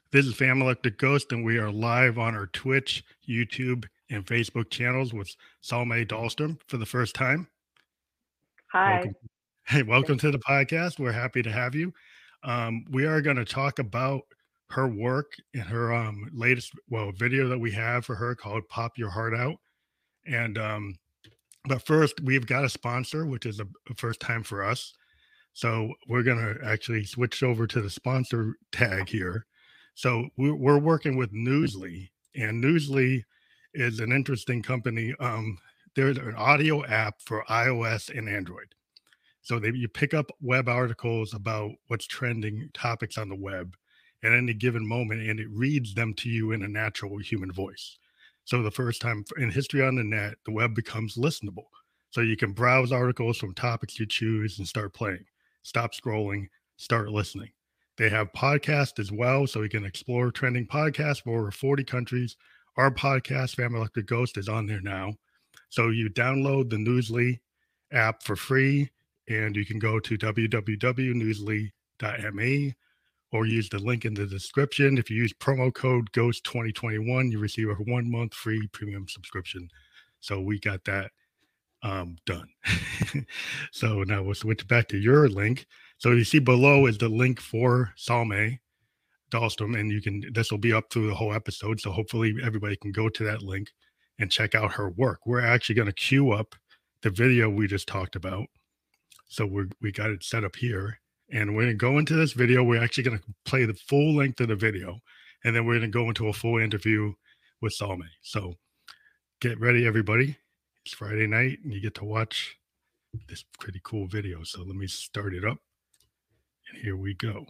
This is Family Electric Ghost, and we are live on our Twitch, YouTube, and Facebook channels with Salme Dahlstrom for the first time. Hi. Welcome. Hey, welcome to the podcast. We're happy to have you. We are going to talk about her work and her latest video that we have for her called "Pop Your Heart Out." And but first, we've got a sponsor, which is a first time for us. So we're going to actually switch over to the sponsor tag here. So we're working with Newsly, and Newsly is an interesting company. There's an audio app for iOS and Android. So you pick up web articles about what's trending topics on the web at any given moment, and it reads them to you in a natural human voice. So the first time in history on the net, the web becomes listenable. So you can browse articles from topics you choose and start playing. Stop scrolling, start listening. They have podcasts as well, so you can explore trending podcasts from over 40 countries. Our podcast, Family Electric Ghost, is on there now. So you download the Newsly app for free, and you can go to www.newsly.me or use the link in the description. If you use promo code GHOST2021, you receive a 1 month free premium subscription. So we got that done. So now we'll switch back to your link. So you see below is the link for Salme Dahlstrom, and this will be up through the whole episode. So hopefully everybody can go to that link and check out her work. We're actually going to queue up the video we just talked about. So we got it set up here, and we're going to go into this video. We're actually going to play the full length of the video, and then we're going to go into a full interview with Salme. So get ready, everybody. It's Friday night, and you get to watch this pretty cool video. So let me start it up, and here we go.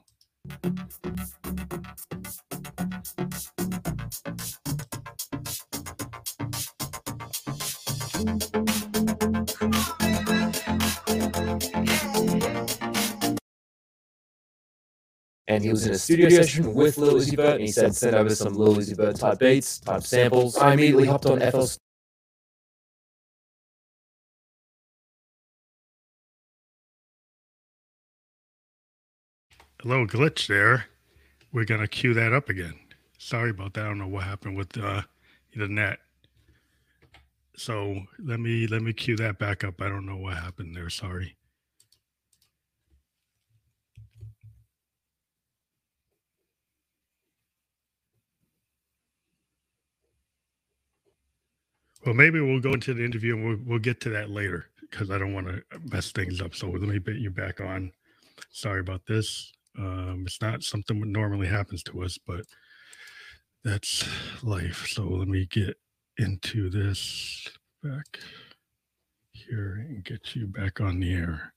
And he was in a studio session with Lil Uzi Vert, and he said, send over some Lil Uzi Vert type beats, type samples. I immediately hopped on FL. A little glitch there. We're going to cue that up again. Sorry about that. I don't know what happened with the net. So let me cue that back up. I don't know what happened there. Sorry. Well, maybe we'll go into the interview and we'll get to that later because I don't want to mess things up. So let me get you back on. Sorry about this. It's not something that normally happens to us, but that's life. So let me get into this back here and get you back on the air.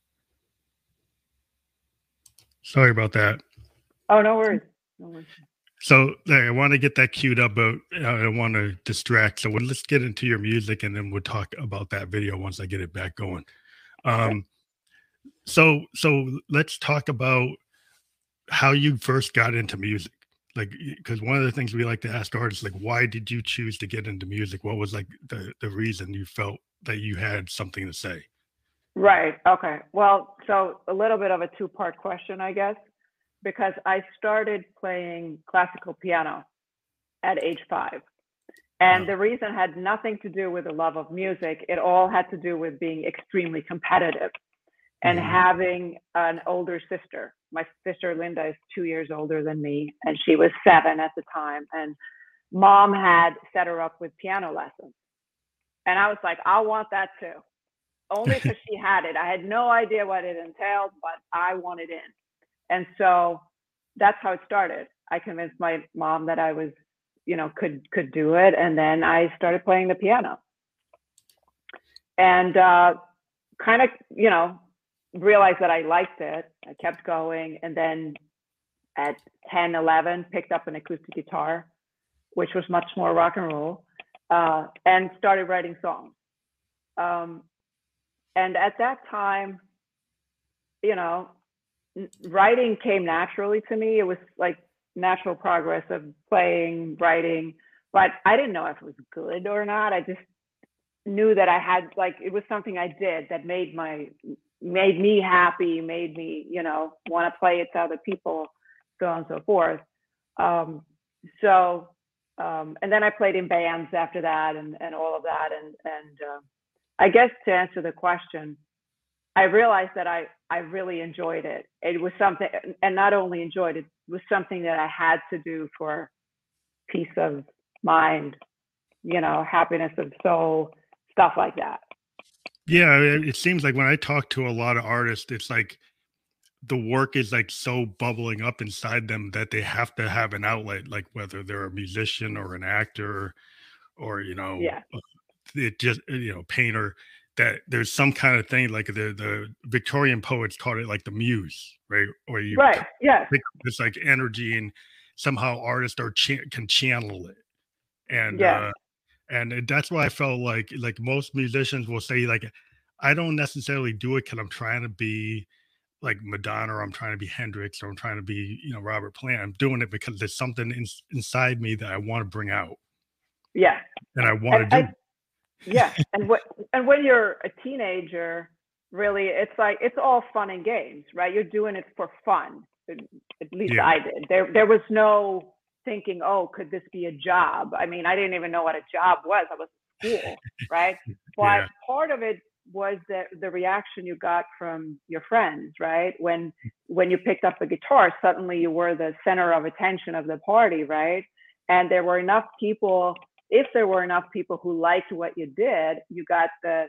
Sorry about that. Oh, no worries. No worries. So I want to get that queued up, but I don't want to distract. So let's get into your music, and then we'll talk about that video once I get it back going. So let's talk about how you first got into music. Like, because one of the things we like to ask artists, like, why did you choose to get into music? What was like the reason you felt that you had something to say? Right. Okay. Well, so a little bit of a two-part question, I guess, because I started playing classical piano at age 5. And the reason had nothing to do with the love of music. It all had to do with being extremely competitive and having an older sister. My sister Linda is 2 years older than me, and she was 7 at the time. And mom had set her up with piano lessons. And I was like, I want that too. Only because she had it. I had no idea what it entailed, but I wanted in. And so that's how it started. I convinced my mom that I was, could do it. And then I started playing the piano. And kind of, realized that I liked it. I kept going. And then at 10, 11, picked up an acoustic guitar, which was much more rock and roll, and started writing songs. And at that time, writing came naturally to me. It was like natural progress of playing, writing, but I didn't know if it was good or not. I just knew that I had, it was something I did that made me happy, made me, want to play it to other people, so on and so forth. So, and then I played in bands after that and all of that. I guess to answer the question, I realized that I really enjoyed it. It was something, and not only enjoyed it, it was something that I had to do for peace of mind, happiness of soul, stuff like that. Yeah, it seems like when I talk to a lot of artists, it's like the work is like so bubbling up inside them that they have to have an outlet, like whether they're a musician or an actor or Yeah. it just painter, that there's some kind of thing like the Victorian poets called it like the muse, right? Or you Right. Yes. pick this like energy and somehow artists can channel it. And Yes. that's why I felt like most musicians will say like I don't necessarily do it because I'm trying to be like Madonna or I'm trying to be Hendrix or I'm trying to be Robert Plant. I'm doing it because there's something inside me that I want to bring out Yeah. and I want to do. Yeah. And when you're a teenager, really, it's like it's all fun and games, right? You're doing it for fun. At least Yeah. I did. There was no thinking, oh, could this be a job? I mean, I didn't even know what a job was. I was in school, right? But Yeah. part of it was that the reaction you got from your friends, right? When you picked up the guitar, suddenly you were the center of attention of the party, right? And there were enough people. If there were enough people who liked what you did, you got the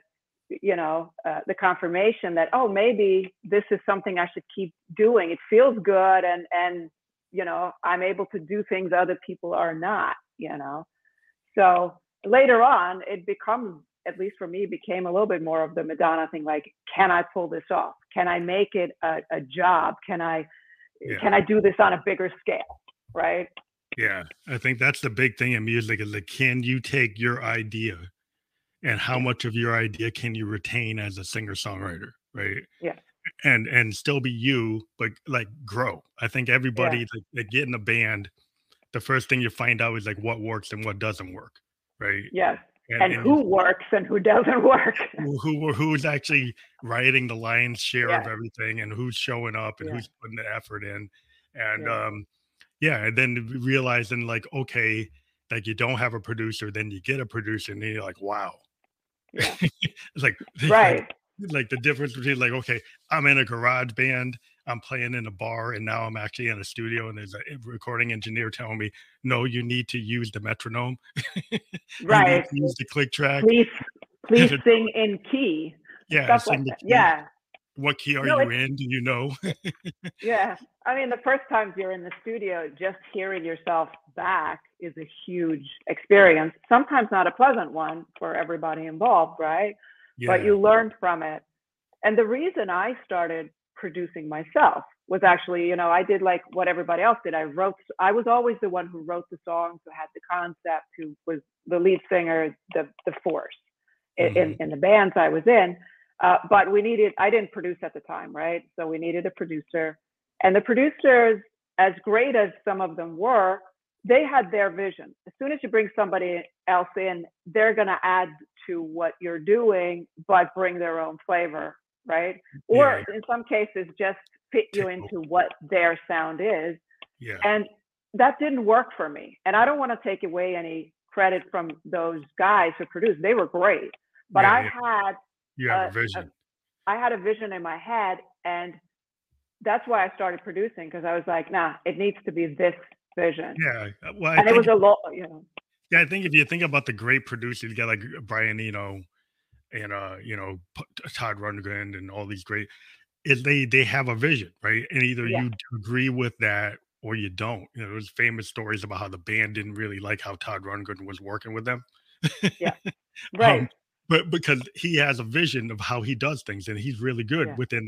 confirmation that, oh, maybe this is something I should keep doing. It feels good, and I'm able to do things other people are not. So later on, it becomes, at least for me, became a little bit more of the Madonna thing. Like, can I pull this off? Can I make it a job? Can I do this on a bigger scale? Right. Yeah. I think that's the big thing in music is like, can you take your idea and how much of your idea can you retain as a singer songwriter? Right. Yeah. And still be you, but like grow. I think everybody Yeah. like get in a band, the first thing you find out is like what works and what doesn't work. Right. Yes. And And who works and who doesn't work. who's actually writing the lion's share of Yeah. everything and who's showing up and Yeah. who's putting the effort in. And Yeah. and then realizing like, okay, like you don't have a producer, then you get a producer, and then you're like, wow. Yeah. It's like Right. like the difference between like, okay, I'm in a garage band, I'm playing in a bar, and now I'm actually in a studio, and there's a recording engineer telling me, no, you need to use the metronome. You need Right. to use the click track. Please sing in key. Yeah, Stuff sing like the that. key. Yeah. What key are No, you in? Do you know? Yeah. I mean, the first times you're in the studio, just hearing yourself back is a huge experience. Sometimes not a pleasant one for everybody involved, right? But Yeah. you learned from it. And the reason I started producing myself was actually, I did like what everybody else did. I was always the one who wrote the songs, who had the concept, who was the lead singer, the force in the bands I was in. But I didn't produce at the time, right? So we needed a producer. And the producers, as great as some of them were, they had their vision. As soon as you bring somebody else in, they're going to add to what you're doing, but bring their own flavor, right? Or in some cases, just fit you into what their sound is. Yeah. And that didn't work for me. And I don't want to take away any credit from those guys who produced. They were great. But You have a vision. I had a vision in my head, and that's why I started producing, because I was like, nah, it needs to be this vision. Yeah. Well, and it was a lot, Yeah, I think if you think about the great producers, you got like Brian Eno and Todd Rundgren and all these great, is they have a vision, right? And either you agree with that or you don't. There's famous stories about how the band didn't really like how Todd Rundgren was working with them. Yeah. Right. But because he has a vision of how he does things, and he's really good within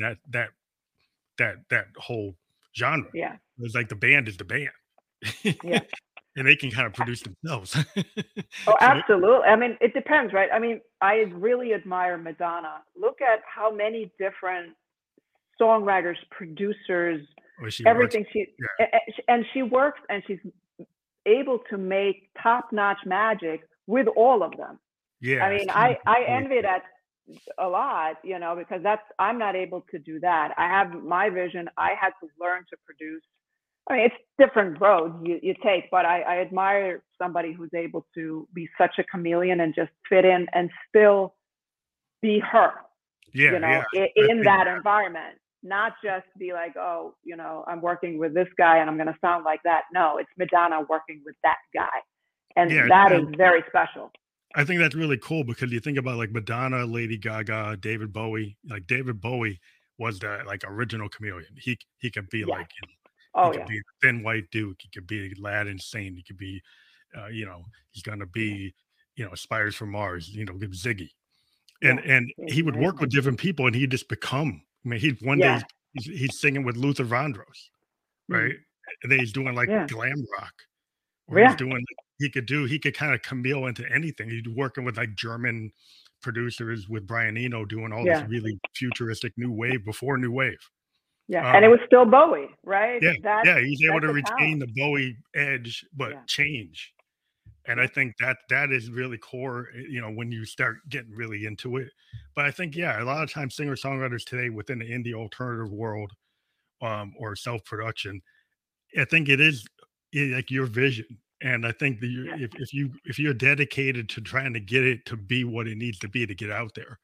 that whole genre. Yeah. It's like the band is the band. Yeah. And they can kind of produce themselves. Oh, absolutely. I mean, it depends, right? I mean, I really admire Madonna. Look at how many different songwriters, producers, everything she works, and she's able to make top-notch magic with all of them. Yeah. I mean, I envy that a lot, because I'm not able to do that. I have my vision. I had to learn to produce I mean, it's different roads you take, but I admire somebody who's able to be such a chameleon and just fit in and still be her, Yeah, yeah. I in think that environment, not just be like, oh, I'm working with this guy and I'm going to sound like that. No, it's Madonna working with that guy. yeah, And that is very special. I think that's really cool because you think about like Madonna, Lady Gaga, David Bowie. Like David Bowie was the like original chameleon. He could be Yeah. like Oh, he could yeah. be a thin white duke. He could be Aladdin Sane. He could be, he's gonna be, Spiders from Mars. Ziggy, Yeah. and he would work with different people, and he'd just become. I mean, he one day he's singing with Luther Vandross, right? And then he's doing like glam rock, or he's doing. He could kind of chameleon into anything. He's working with like German producers with Brian Eno doing all this really futuristic new wave before new wave. Yeah, and it was still Bowie, right? Yeah, he's able to retain the Bowie edge, but change. And I think that is really core, when you start getting really into it. But I think, a lot of times singer-songwriters today within the indie alternative world, or self-production, I think it is like your vision. And I think that if you're dedicated to trying to get it to be what it needs to be to get out there,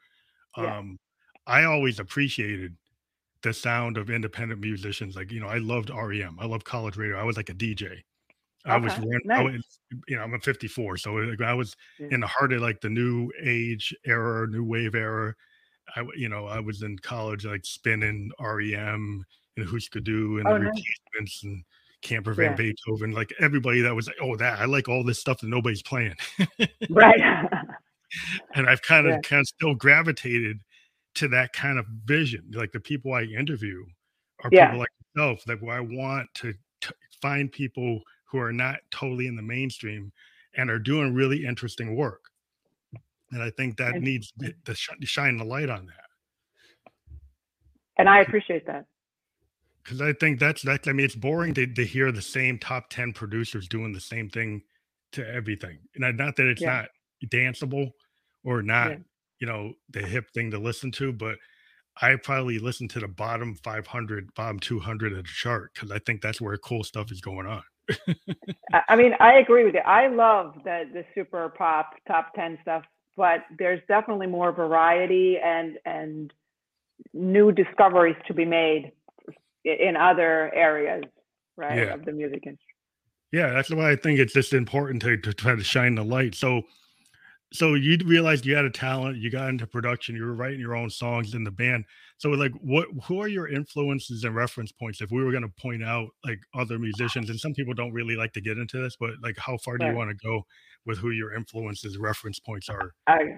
I always appreciated the sound of independent musicians. Like, I loved REM. I love college radio. I was like a DJ. I'm a 54. So like, I was in the heart of like the new age era, new wave era. I was in college, like spinning REM and Husker Du and the Replacements and Camper Van Beethoven, like everybody that was like, I like all this stuff that nobody's playing. Right. And I've kind of still gravitated to that kind of vision. Like the people I interview are people like yourself, like where I want to find people who are not totally in the mainstream and are doing really interesting work. And I think that needs to shine the light on that. And I appreciate that. Because I think that's I mean, it's boring to hear the same top 10 producers doing the same thing to everything. And not that it's not danceable or not, the hip thing to listen to, but I probably listen to the bottom 500, bottom 200 of the chart because I think that's where cool stuff is going on. I mean, I agree with you. I love the super pop top 10 stuff, but there's definitely more variety and new discoveries to be made in other areas, right, of the music industry. Yeah, that's why I think it's just important to try to shine the light. So you realized you had a talent, you got into production, you were writing your own songs in the band. So like who are your influences and reference points? If we were going to point out like other musicians, and some people don't really like to get into this, but like how far do you want to go with who your influences, reference points are?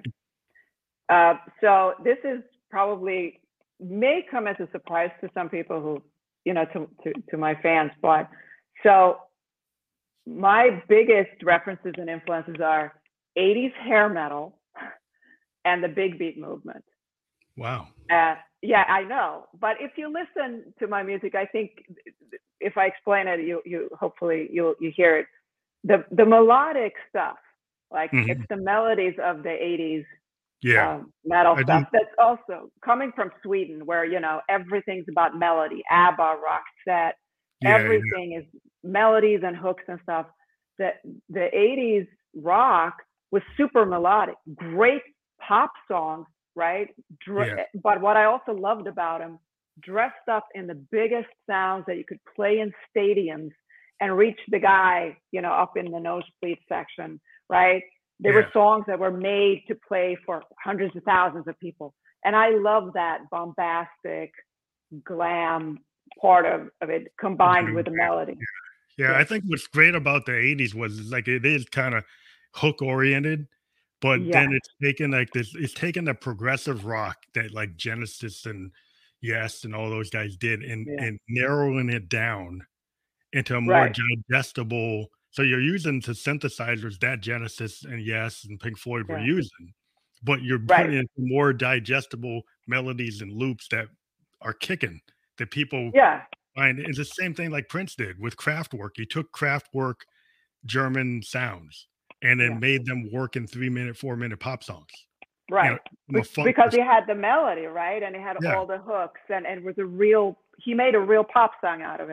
So this is probably may come as a surprise to some people who, to my fans, but so my biggest references and influences are 80s hair metal and the big beat movement. Wow. Yeah, I know. But if you listen to my music, I think if I explain it, you hopefully you hear it. The melodic stuff, like it's the melodies of the 80s metal stuff that's also coming from Sweden, where everything's about melody. ABBA, Roxette, everything is melodies and hooks and stuff. The 80s rock was super melodic, great pop songs, right? But what I also loved about them, dressed up in the biggest sounds that you could play in stadiums and reach the guy, up in the nosebleed section, right? There were songs that were made to play for hundreds of thousands of people. And I love that bombastic glam part of it combined with the melody. Yeah, I think what's great about the 80s was like it is kind of hook oriented, but then it's taken the progressive rock that like Genesis and Yes and all those guys did and narrowing it down into a more digestible. So you're using the synthesizers that Genesis and Yes and Pink Floyd were using, but you're putting in more digestible melodies and loops that are kicking that people find. It's the same thing like Prince did with Kraftwerk. He took Kraftwerk German sounds and then made them work in 3-minute, 4-minute pop songs. Right. Because he had the melody, right? And he had all the hooks and it was he made a real pop song out of it.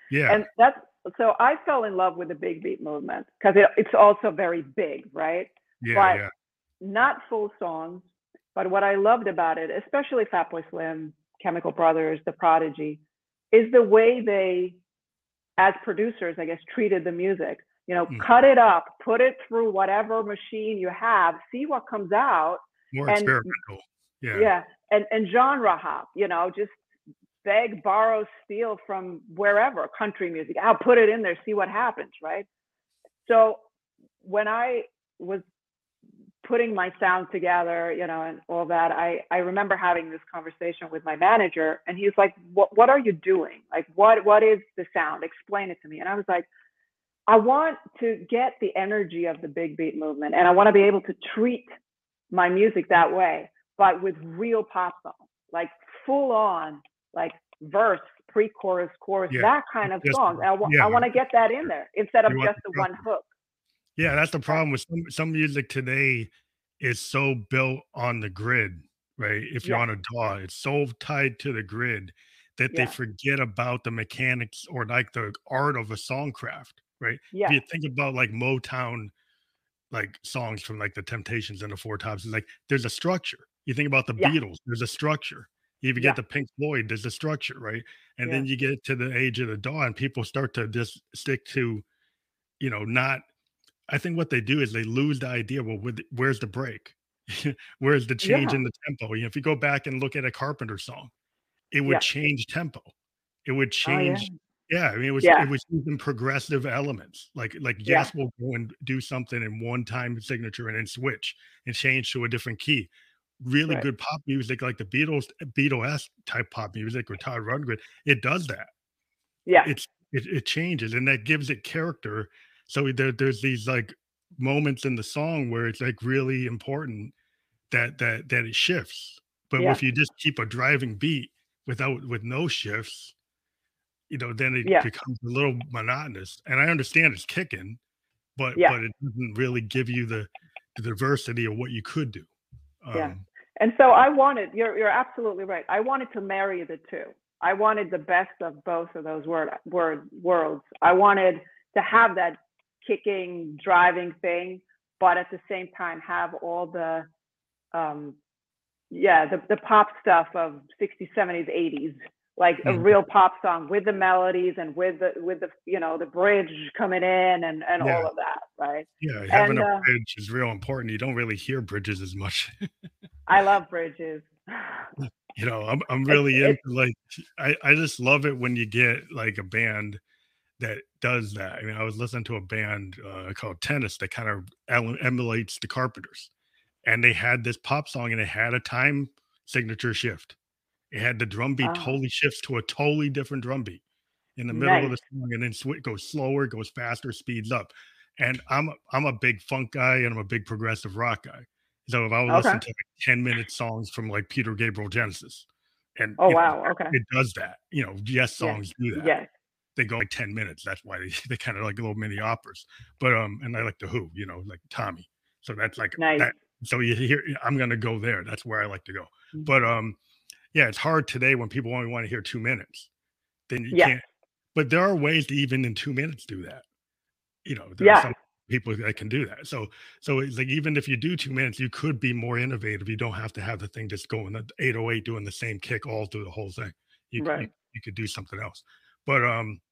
Yeah. And that's so I fell in love with the big beat movement because it's also very big, right? Yeah. But Yeah. not full songs. But what I loved about it, especially Fatboy Slim, Chemical Brothers, The Prodigy, is the way they, as producers, I guess, treated the music. You know, Mm. cut it up, put it through whatever machine you have, see what comes out, More and experimental. Yeah. yeah, and genre hop. You know, just beg, borrow, steal from wherever country music. I'll put it in there, see what happens, right? So when I was putting my sound together, you know, and all that, I remember having this conversation with my manager, and he's like, "What are you doing? Like, what is the sound? Explain it to me." And I was like, "I want to get the energy of the big beat movement, and I want to be able to treat my music that way, but with real pop songs, like full on, like verse, pre-chorus, chorus, Yeah. that kind of Just songs. yeah. I want to get that in there instead of You want just the the one structure. hook." Yeah, that's the Right. problem with some music today is so built on the grid, right? If you're Yeah. on a DAW, it's so tied to the grid that they Yeah. forget about the mechanics or like the art of a songcraft, right? If Yeah. you think about like Motown, like songs from like the Temptations and the Four Tops, it's like there's a structure. You think about the Yeah. Beatles, there's a structure. You even get Yeah. the Pink Floyd, there's a structure, right? And Yeah. then you get to the age of the DAW, and people start to just stick to, not I think what they do is they lose the idea. Well, where's the break? Where's the change Yeah. in the tempo? If you go back and look at a Carpenter song, it would Yeah. change tempo. It would Oh yeah. change. Yeah, I mean, it Yeah. was using progressive elements. Like Yeah. Yes will go and do something in one time signature and then switch and change to a different key. Really Right. good pop music, like the Beatles type pop music or Todd Rundgren, it does that. Yeah. It changes and that gives it character. So there's these like moments in the song where it's like really important that it shifts. But Yeah. if you just keep a driving beat with no shifts, then it Yeah. becomes a little monotonous. And I understand it's kicking, but Yeah. it doesn't really give you the diversity of what you could do. Yeah. Um, And so you're absolutely right. I wanted to marry the two. I wanted the best of both of those worlds. I wanted to have that kicking, driving thing, but at the same time have all the um the pop stuff of 60s, 70s, 80s, like a mhm. real pop song with the melodies and with the the bridge coming in and Yeah, all of that, right? yeah, having And a bridge is real important. You don't really hear bridges as much. I love bridges. I'm really It's into like I just love it when you get like a band that does that. I mean, I was listening to a band called Tennis that kind of emulates the Carpenters, and they had this pop song and it had a time signature shift. It had the drum beat oh, totally shifts to a totally different drum beat in the middle of nice. the song, and then goes slower, goes faster, speeds up. And I'm a big funk guy and I'm a big progressive rock guy. So if I would Okay. listen to like 10-minute songs from like Peter Gabriel Genesis, and Oh wow. Okay. it does that. Yes Yeah. songs do that. Yes. They go like 10 minutes. That's why they kind of like little mini operas. But and I like the Who, like Tommy. So that's like Nice. that. So you hear I'm gonna go there. That's where I like to go. Mhm. But yeah, it's hard today when people only want to hear 2 minutes. Then you Yes. can't. But there are ways to even in 2 minutes do that. There are Yes. some people that can do that. So it's like even if you do 2 minutes, you could be more innovative. You don't have to have the thing just going at 808 doing the same kick all through the whole thing. Right. You could do something else. But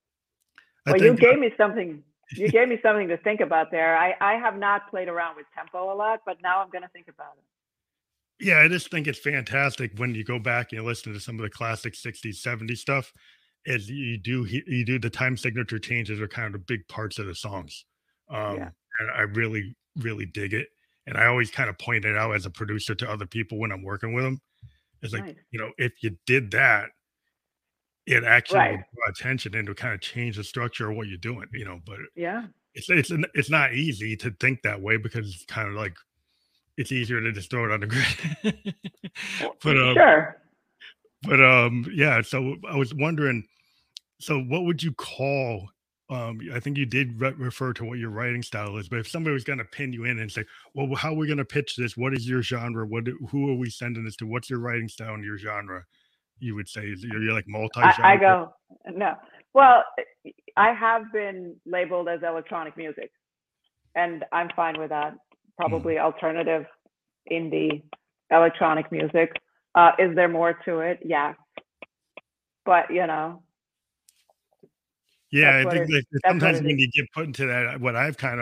I Well, you think gave me something. You gave me something to think about there. I have not played around with tempo a lot, but now I'm going to think about it. yeah, I just think it's fantastic when you go back and you listen to some of the classic 60s, 70s stuff. Is you do the time signature changes are kind of big parts of the songs. Yeah. And I really, really dig it. And I always kind of point it out as a producer to other people when I'm working with them. It's like, Nice. if you did that, it actually Right. would draw attention and to kind of change the structure of what you're doing, but Yeah. it's not easy to think that way because it's kind of like it's easier to just throw it on the grid. but Sure. yeah, so I was wondering, so what would you call I think you did refer to what your writing style is, but if somebody was going to pin you in and say, well, how are we going to pitch this? What is your genre? Who are we sending this to? What's your writing style and your genre? You would say you're like I multi-genre. go no. Well, I have been labeled as electronic music, and I'm fine with that. Mm. Probably alternative indie electronic music. Is there more to it? Yeah, but Yeah, I think that that's what sometimes it when is. you get put into that, what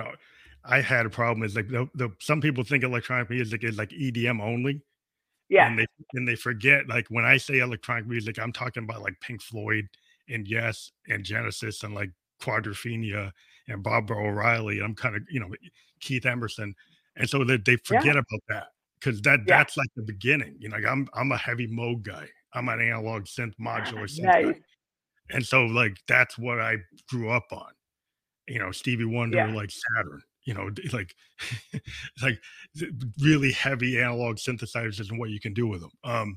I had a problem is like the some people think electronic music is like EDM only, Yeah, and they forget, like, when I say electronic music, I'm talking about, like, Pink Floyd and Yes and Genesis and, like, Quadrophenia and Barbara O'Reilly, I'm kinda, Keith Emerson, and so that they yeah, forget about that because yeah. that's, like, the beginning, like, I'm a heavy Moog guy. I'm an analog synth modular synth guy, Nice. and so, like, that's what I grew up on. Stevie Yeah, Wonder, like Saturn, like like really heavy analog synthesizers and what you can do with them.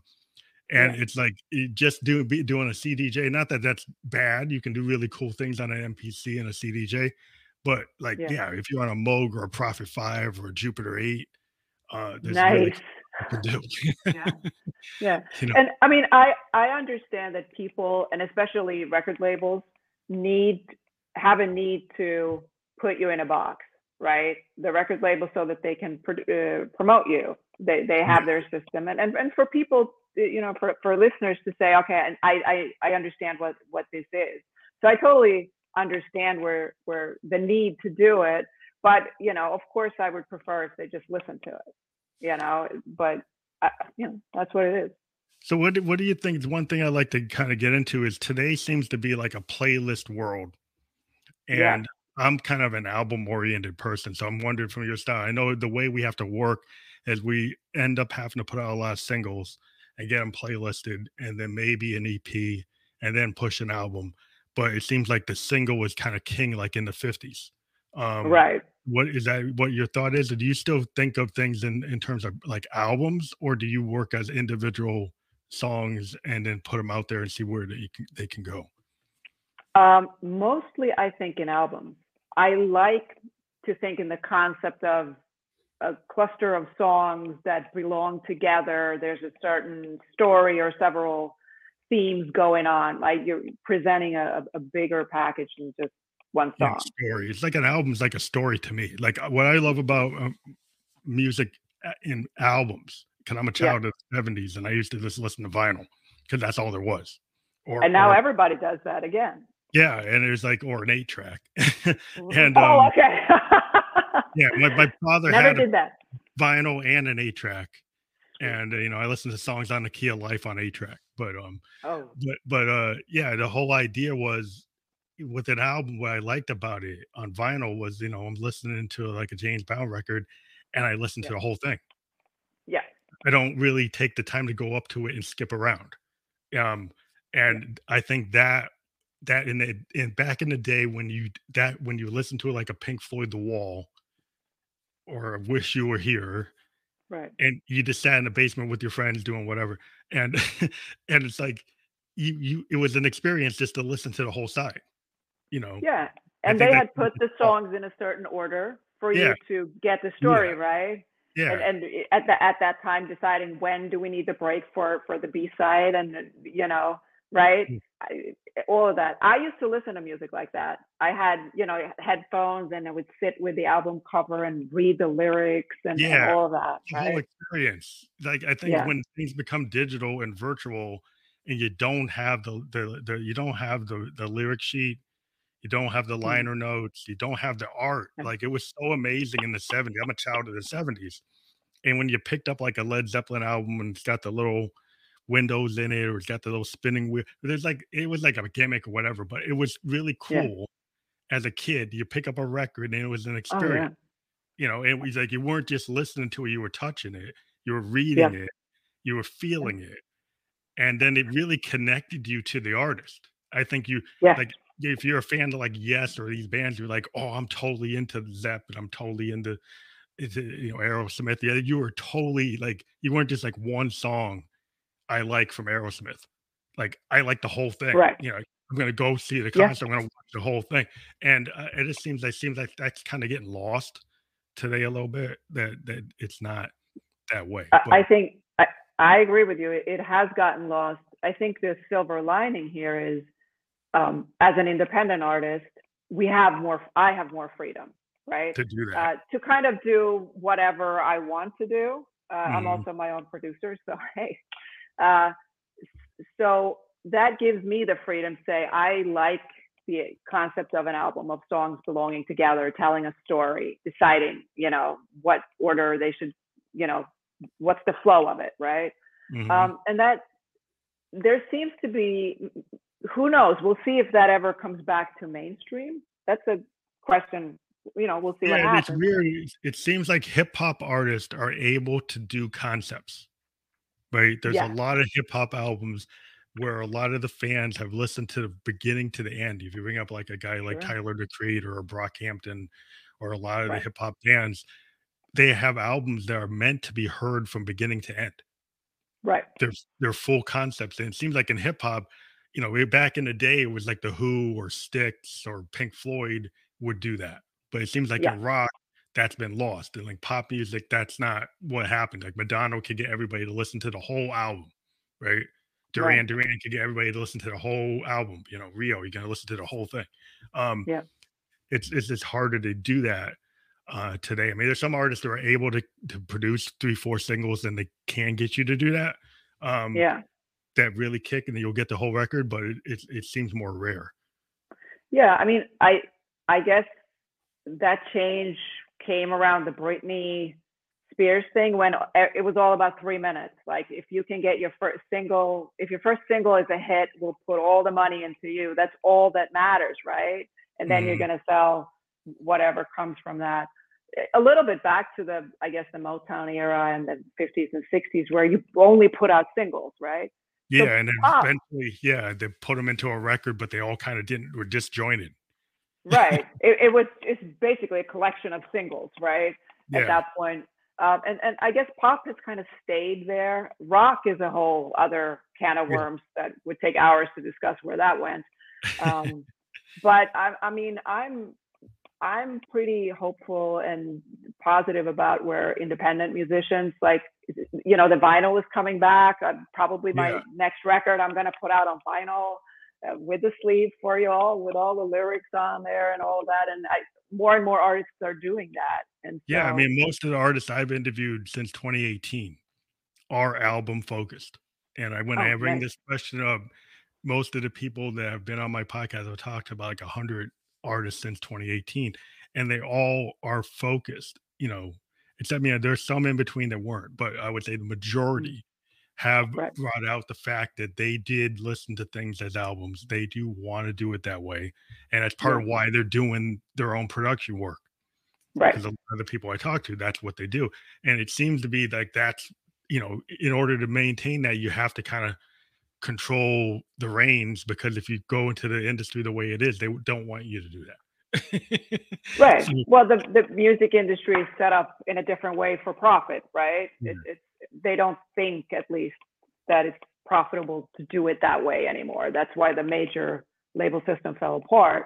And yeah, it's like just doing a CDJ. Not that that's bad. You can do really cool things on an MPC and a CDJ, but like, yeah. yeah, if you're on a Moog or a Prophet 5 or a Jupiter 8, there's really Nice. you can do. Yeah. Yeah. you know, And I mean, I understand that people, and especially record labels, need have a need to put you in a box, right? The record label, so that they can promote you. They have their system, and for people, for listeners to say, okay, and I understand what this is. So I totally understand where the need to do it, but of course, I would prefer if they just listen to it, but that's what it is. so what do you think? One thing I like to kind of get into is today seems to be like a playlist world. Yeah, And I'm kind of an album oriented person. So I'm wondering from your style, I know the way we have to work is we end up having to put out a lot of singles and get them playlisted and then maybe an EP and then push an album. But it seems like the single was kind of king like in the 50s. Um, right. what your thought is? Or do you still think of things in terms of like albums, or do you work as individual songs and then put them out there and see where they can go? Mostly, I think in albums. I like to think in the concept of a cluster of songs that belong together. There's a certain story or several themes going on. Like you're presenting a bigger package than just one Yeah, song. story. It's like an album's like a story to me. Like, what I love about, music, in albums, because 'cause I'm a Yeah. child of the '70s, and I used to just listen to vinyl, because that's all there was. And now Or everybody does that again. yeah, and it was like or an 8-track. And, Oh, okay. yeah, my father Never had a did that. vinyl and an 8-track, and, I listened to songs on the Key of Life on 8-track, Oh, yeah, the whole idea was with an album, what I liked about it on vinyl was, I'm listening to like a James Brown record and I listen to yeah. the whole thing. Yeah. I don't really take the time to go up to it and skip around. Um, Yeah. and I think that in back in the day when you listen to it like a Pink Floyd The Wall or a Wish You Were Here, Right. and you just sat in the basement with your friends doing whatever, and and it's like you it was an experience just to listen to the whole side, you know. Yeah, I and think they that's had put the songs in a certain order for yeah, you to get the yeah, story, right? And yeah. at that time, deciding when do we need the break for the B side, and right? Mm, I, all of that. I used to listen to music like that. I had headphones, and I would sit with the album cover and read the lyrics and yeah, all of that, the whole right? experience. Like, I think Yeah, when things become digital and virtual and you don't have you don't have the lyric sheet, you don't have the mm, liner notes, you don't have the art. yeah. Like, it was so amazing in the '70s. I'm a child of the '70s, and when you picked up, like, a Led Zeppelin album and it's got the little windows in it or it's got the little spinning wheel, there's, like it was like a gimmick or whatever, but it was really Yeah. cool as a kid. You pick up a record and it was an Oh experience. yeah. It was like you weren't just listening to it, you were touching it, you were reading Yeah. it, you were Yeah. feeling it, and then it really connected you to the artist. I think you Yeah. like if you're a fan of like Yes or these bands, you're like, oh, I'm totally into Zepp and I'm totally into Aerosmith. Yeah, you were totally like you weren't just like one song I like from Aerosmith. Like I like the whole thing. Right. I'm gonna go see the Yeah. concert. I'm gonna watch the whole thing, and it just seems like that's kind of getting lost today a little bit. That it's not that way, I but think I agree with you. It has gotten lost. I think the silver lining here is as an independent artist, I have more freedom, right? to do that. To kind of do whatever I want to do. I'm Mhm. also my own producer, so hey. Uh, so that gives me the freedom to say, I like the concept of an album of songs belonging together, telling a story, deciding, what order they should, what's the flow of it, right? Mhm. And that there seems to be, who knows? We'll see if that ever comes back to mainstream. That's a question. We'll see Yeah, what and it's happens. weird. It seems like hip hop artists are able to do concepts, right? There's a Yes, lot of hip hop albums where a lot of the fans have listened to the beginning to the end. If you bring up like a guy like sure, Tyler, the Creator, or Brockhampton, or a lot of the right, hip hop bands, they have albums that are meant to be heard from beginning to end. right, They're full concepts, and it seems like in hip hop, way back in the day, it was like the Who or Styx or Pink Floyd would do that, but it seems like yeah, in rock, that's been lost, and like pop music, that's not what happened. Like Madonna could get everybody to listen to the whole album, right? right, Duran could get everybody to listen to the whole album. Rio, you're gonna listen to the whole thing. Um, yeah, it's just harder to do that today. I mean, there's some artists that are able to produce 3, 4 singles, and they can get you to do that. Um, yeah. that really kick, and then you'll get the whole record, but it seems more rare. Yeah, I mean, I guess that change came around the Britney Spears thing when it was all about 3 minutes. Like, if you can get your first single, if your first single is a hit, we'll put all the money into you. That's all that matters, right? And then you're Mhm. going to sell whatever comes from that. A little bit back to I guess, the Motown era and the 50s and 60s, where you only put out singles, right? So Yeah, and then pop, eventually, yeah, they put them into a record, but they all kinda didn't were disjointed. right. It's basically a collection of singles, right? At Yeah. that point. And I guess pop has kind of stayed there. Rock is a whole other can of Yeah. worms that would take hours to discuss where that went. Um, but I mean, I'm pretty hopeful and positive about where independent musicians, like, the vinyl is coming back. Probably Yeah. my next record I'm going to put out on vinyl, with the sleeve for you all, with all the lyrics on there and all that. And more and more artists are doing that. And Yeah, I so, mean, most of the artists I've interviewed since 2018 are album focused, and when I oh, bring nice. this question up, most of the people that have been on my podcast have talked about like 100 artists since 2018, and they all are focused, except, there's some in between that weren't, but I would say the Mm, majority have right. brought out the fact that they did listen to things as albums. They do want to do it that way. And that's part Yeah. of why they're doing their own production work. Right. Because a lot of the people I talk to, that's what they do. And it seems to be like that's, in order to maintain that, you have to kind of control the reins, because if you go into the industry the way it is, they don't want you to do that. Right. So, Well, the music industry is set up in a different way for profit, right? yeah. It's they don't think, at least, that it's profitable to do it that way anymore. That's why the major label system fell apart.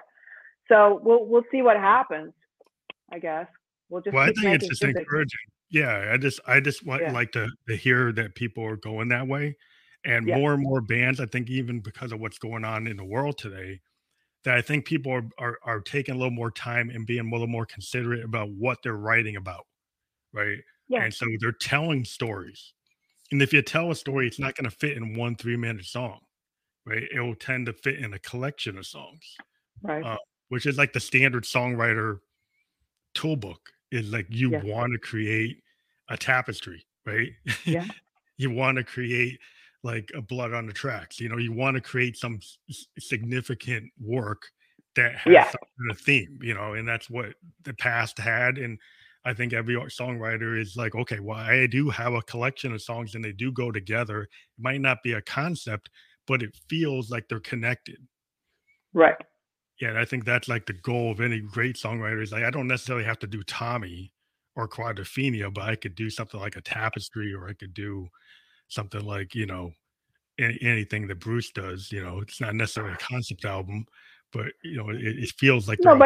So we'll see what happens. I guess we'll just Well, I keep think it's making just music. encouraging. Yeah, I just want Yeah. like to hear that people are going that way, and Yeah. more bands, I think even because of what's going on in the world today, that I think people are taking a little more time and being a little more considerate about what they're writing about, right? Yeah. And so they're telling stories. And if you tell a story, it's not gonna fit in one 3-minute song, right? It will tend to fit in a collection of songs, Right. uh, which is like the standard songwriter toolbook, is like you Yeah. want to create a tapestry, right? Yeah. You want to create like a blood on the tracks. You want to create some significant work that has Yeah. some kind of theme, and that's what the past had. And I think every songwriter is like, okay, well, I do have a collection of songs and they do go together. It might not be a concept, but it feels like they're connected. Right. Yeah, and I think that's like the goal of any great songwriter, is like, I don't necessarily have to do Tommy or Quadrophenia, but I could do something like a Tapestry, or I could do something like, anything that Bruce does. It's not necessarily a concept album, but it feels like they're No, all. but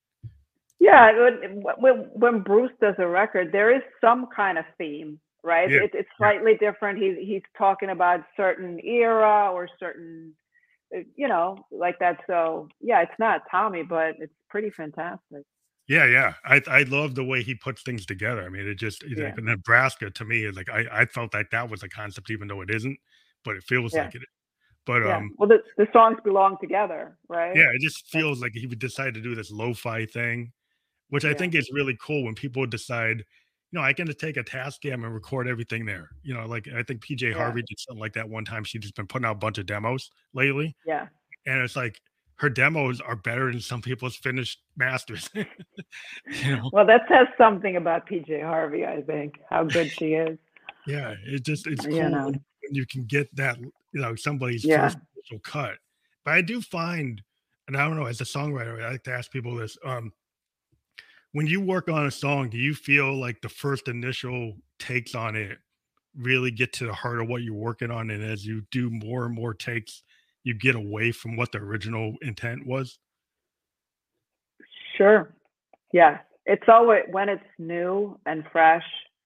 yeah, when Bruce does a record, there is some kind of theme, right? Yeah, It's yeah, slightly different. He's talking about certain era or certain like that. So yeah, it's not Tommy, but it's pretty fantastic. Yeah. I love the way he puts things together. I mean, it just Yeah, like Nebraska to me is like I felt like that was a concept, even though it isn't, but it feels yeah, like it. But yeah. Well, the songs belong together, right? yeah, it just That's, feels like he would decide to do this lo-fi thing, which I yeah, think is really cool when people decide, I can just take a Tascam and record everything there. Like I think PJ yeah, Harvey did something like that one time. She's just been putting out a bunch of demos lately, yeah. and it's like her demos are better than some people's finished masters. you know, Well, that says something about PJ Harvey, I think, how good she is. yeah, it's You cool know, when you can get that, somebody's yeah. first official cut. But I do find, and I don't know, as a songwriter, I like to ask people this. When you work on a song, do you feel like the first initial takes on it really get to the heart of what you're working on? And as you do more and more takes, you get away from what the original intent was? Sure. Yes. It's always when it's new and fresh,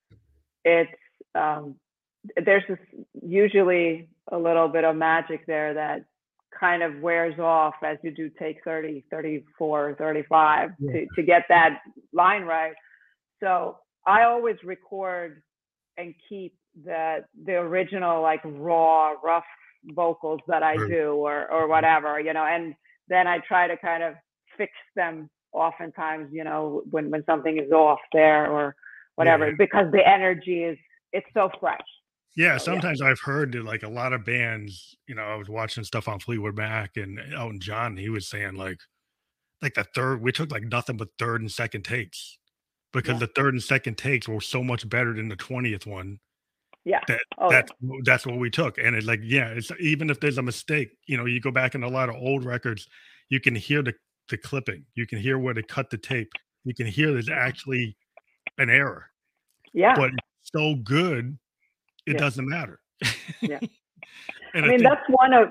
it's um there's this usually a little bit of magic there that kind of wears off as you do take 30, 34, 35 Yeah. to get that line right. So I always record and keep the original like raw, rough vocals that I Or do or whatever, and then I try to kind of fix them oftentimes, when something is off there or yeah. whatever, because the energy it's so fresh. Yeah, So yeah. sometimes I've heard that like a lot of bands, I was watching stuff on Fleetwood Mac and Elton John, he was saying like the third, we took like nothing but third and second takes because Yeah. the third and second takes were so much better than the 20th one Yeah. that Oh yeah. that's what we took. And it's like, yeah, it's even if there's a mistake, you go back in a lot of old records, you can hear the clipping, you can hear where they cut the tape, you can hear there's actually an error, Yeah. but it's so good, it Yeah. doesn't matter. Yeah. And I I mean, think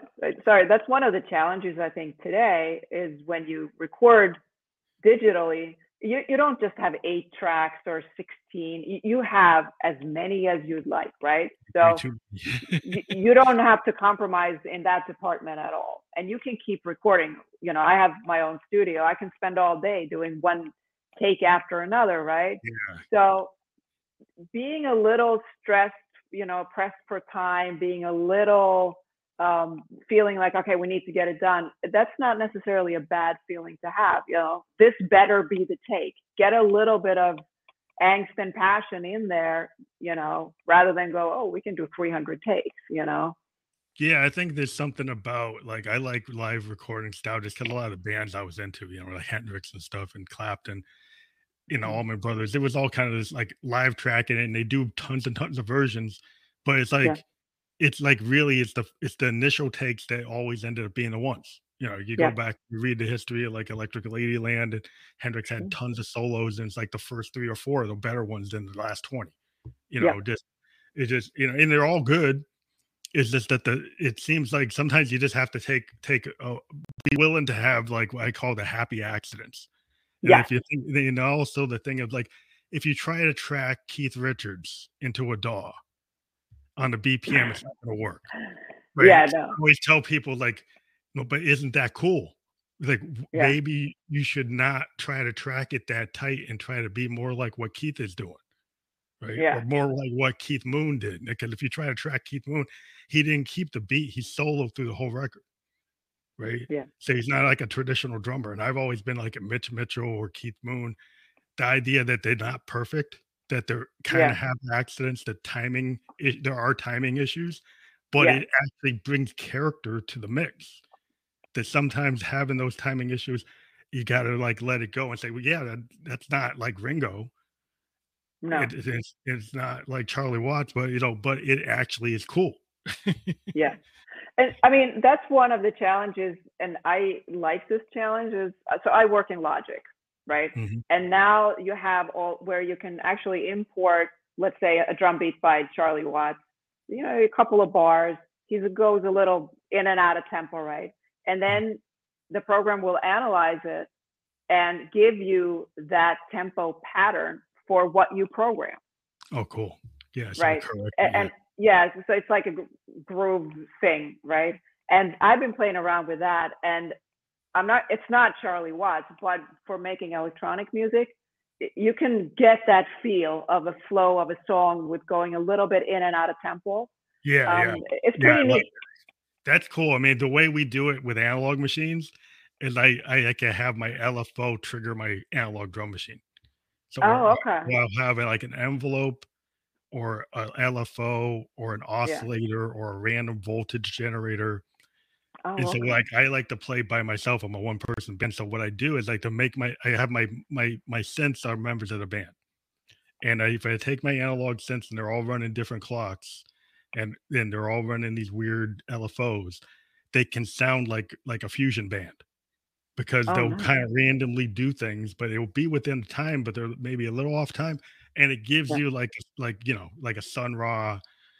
that's one of the challenges I think today is when you record digitally, you don't just have 8 tracks or 16. You have as many as you'd like, right? way So too you don't have to compromise in that department at all. And you can keep recording. I have my own studio. I can spend all day doing one take after another, right? yeah. So being a little stressed, pressed for time, being a little feeling like, okay, we need to get it done. That's not necessarily a bad feeling to have. This better be the take. Get a little bit of angst and passion in there, rather than go, oh, we can do 300 takes. Yeah, I think there's something about like I like live recording style just because a lot of the bands I was into, like Hendrix and stuff and Clapton, Mhm. Allman Brothers, it was all kind of this like live tracking and they do tons and tons of versions, but Yeah. it's like really it's the initial takes that always ended up being the ones. You go Yeah. back, you read the history of like Electric Ladyland and Hendrix had Mhm. tons of solos, and it's like the first three or four are the better ones than the last 20. Yeah. Just it just and they're all good. It's just that it seems like sometimes you just have to be willing to have like what I call the happy accidents. And Yeah. if you think, also the thing of like, if you try to track Keith Richards into a DAW on the BPM, it's not going to work, right? Yeah. So I No. always tell people like, no, but isn't that cool? Like Yeah. maybe you should not try to track it that tight and try to be more like what Keith is doing, right? Or Yeah. more like what Keith Moon did. Because if you try to track Keith Moon, he didn't keep the beat. He soloed through the whole record, right? Yeah. So he's not like a traditional drummer. And I've always been like a Mitch Mitchell or Keith Moon. The idea that they're not perfect, that they're kind Yeah. of have accidents, there are timing issues, but Yeah. it actually brings character to the mix. That sometimes having those timing issues, you got to like let it go and say, well, yeah, that's not like Ringo. No. It's not like Charlie Watts, but it actually is cool. Yeah. And I mean, that's one of the challenges, and I like this challenge is, so I work in Logic, right? Mhm. And now you have all where you can actually import, let's say, a drum beat by Charlie Watts, a couple of bars. He goes a little in and out of tempo, right? And then the program will analyze it and give you that tempo pattern for what you program, Oh, cool. Yeah, so right? correct. And, Yeah. yeah, so it's like a groove thing, right? And I've been playing around with that, and it's not Charlie Watts, but for making electronic music, you can get that feel of a flow of a song with going a little bit in and out of tempo. Yeah. It's Yeah, pretty neat. that's cool. I mean, the way we do it with analog machines is I can have my LFO trigger my analog drum machine. So Oh, okay. I'll have like an envelope or a LFO or an Yeah. oscillator or a random voltage generator. Oh, And so okay. like I like to play by myself. I'm a one person band. So what I do is like to make I have my synths are members of the band. And if I take my analog synths and they're all running different clocks and then they're all running these weird LFOs, they can sound like a fusion band because Oh, they'll nice. kind of randomly do things, but it'll be within time, but they're maybe a little off time. And it gives Yeah. you like a Sun Ra,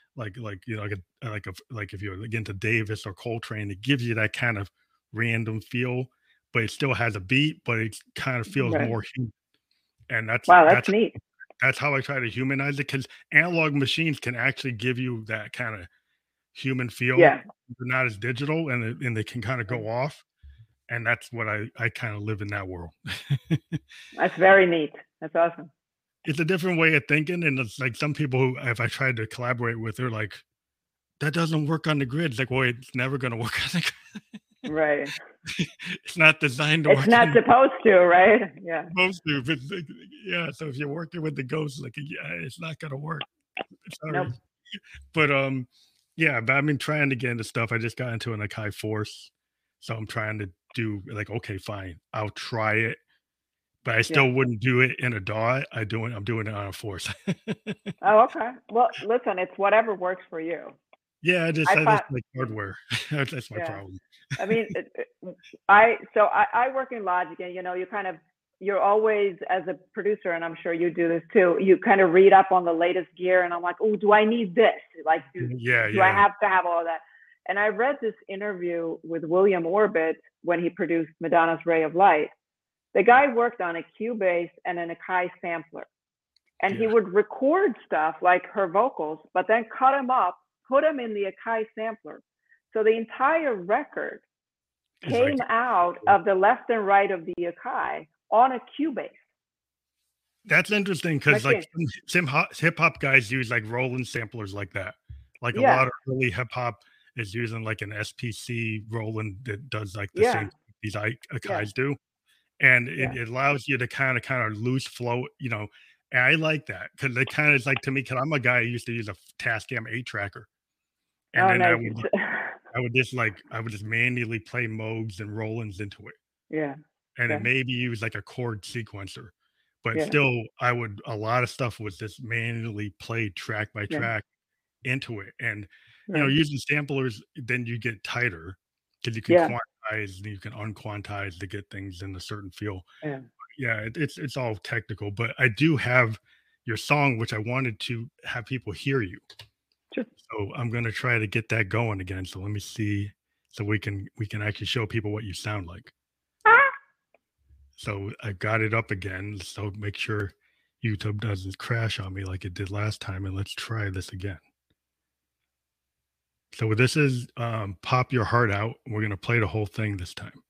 like if you're like into Davis or Coltrane, it gives you that kind of random feel, but it still has a beat, but it kind of feels Right. more human. And Wow, that's neat. that's how I try to humanize it because analog machines can actually give you that kind of human feel. Yeah. They're not as digital and they can kind of Right. go off. And that's what I kind of live in that world. That's very neat. That's awesome. It's a different way of thinking. And it's like some people who, if I tried to collaborate with, they're like, that doesn't work on the grid. It's like, well, it's never going to work on the grid. Right. It's not designed to It's work not on supposed to, right? Yeah. supposed to. But yeah, so if you're working with the ghosts, like, yeah, it's not going to work. Nope. Sorry. But yeah, but I've been trying to get into stuff. I just got into an Akai Force, so I'm trying to do like, okay, fine, I'll try it, but I still Yeah. wouldn't do it in a DAW. I'm doing it on a Force. Oh, okay. Well, listen, it's whatever works for you. Yeah, I just I I thought, just like hardware. That's my yeah. problem. I mean, I work in Logic, and you're always, as a producer, and I'm sure you do this too. You kind of read up on the latest gear, and I'm like, oh, do I need this? Like, Yeah, do I yeah, have to have all of that? And I read this interview with William Orbit when he produced Madonna's Ray of Light. The guy worked on a Cubase and an Akai sampler, and he yeah. would record stuff like her vocals, but then cut them up, put them in the Akai sampler. So the entire record It's like, came out of the left and right of the Akai on a Cubase. that's interesting because like Machine. some hip hop guys use like Roland samplers like that. Like a Yeah. lot of early hip hop is using like an SPC Roland that does like the Yeah. same these Akais Yeah. do. And Yeah. it allows you to kind of loose flow, and I like that because it kind of is like to me, because I'm a guy who used to use a Tascam 8 tracker. And Oh, then nice. I would just manually play Moogs and Rolands into it. Yeah. And Yeah. it maybe use like a chord sequencer. But Yeah. still, a lot of stuff was just manually played track by Yeah. track into it. And, Right. using samplers, then you get tighter because you can Yeah. quantize and you can unquantize to get things in a certain feel. Yeah. Yeah, it's all technical, but I do have your song, which I wanted to have people hear you. Sure. So I'm gonna try to get that going again. So let me see, so we can actually show people what you sound like. Ah! So I got it up again. So make sure YouTube doesn't crash on me like it did last time, and let's try this again. So this is Pop Your Heart Out. We're gonna play the whole thing this time.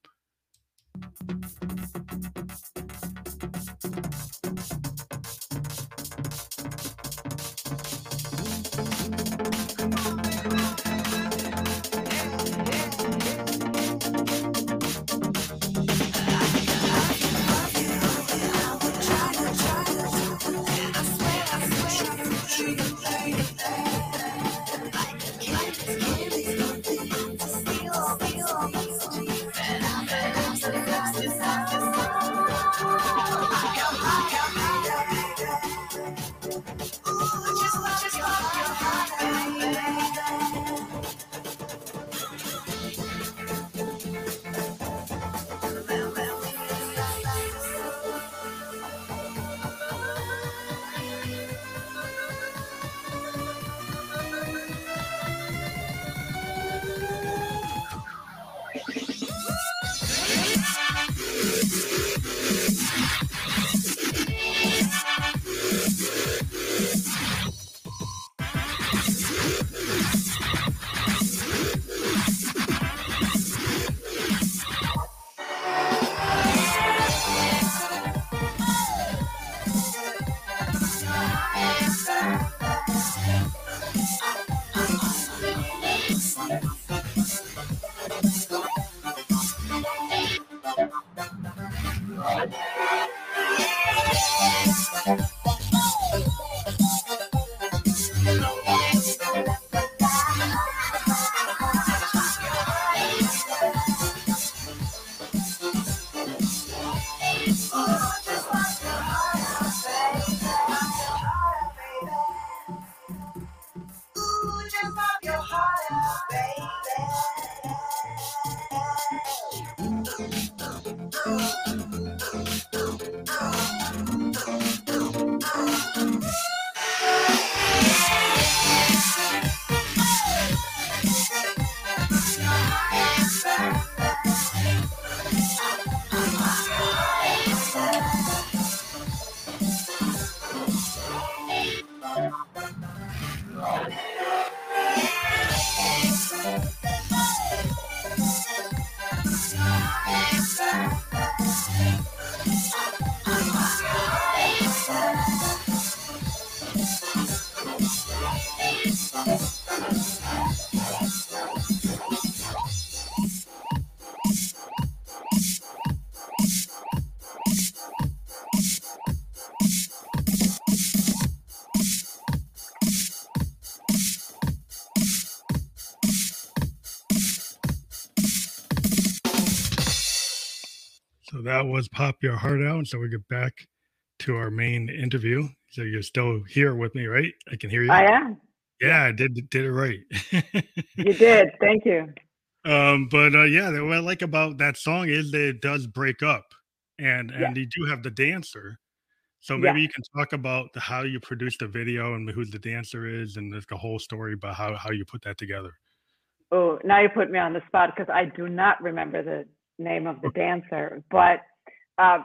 that was Pop Your Heart Out. So we get back to our main interview. So you're still here with me, right? I can hear you. I am. Yeah, I did it right. You did. Thank you. But yeah, what I like about that song is that it does break up, and Yes. you do have the dancer. So Yes. maybe you can talk about how you produced the video and who the dancer is, and the whole story about how you put that together. Oh, now you put me on the spot because I do not remember the name of the dancer. But uh,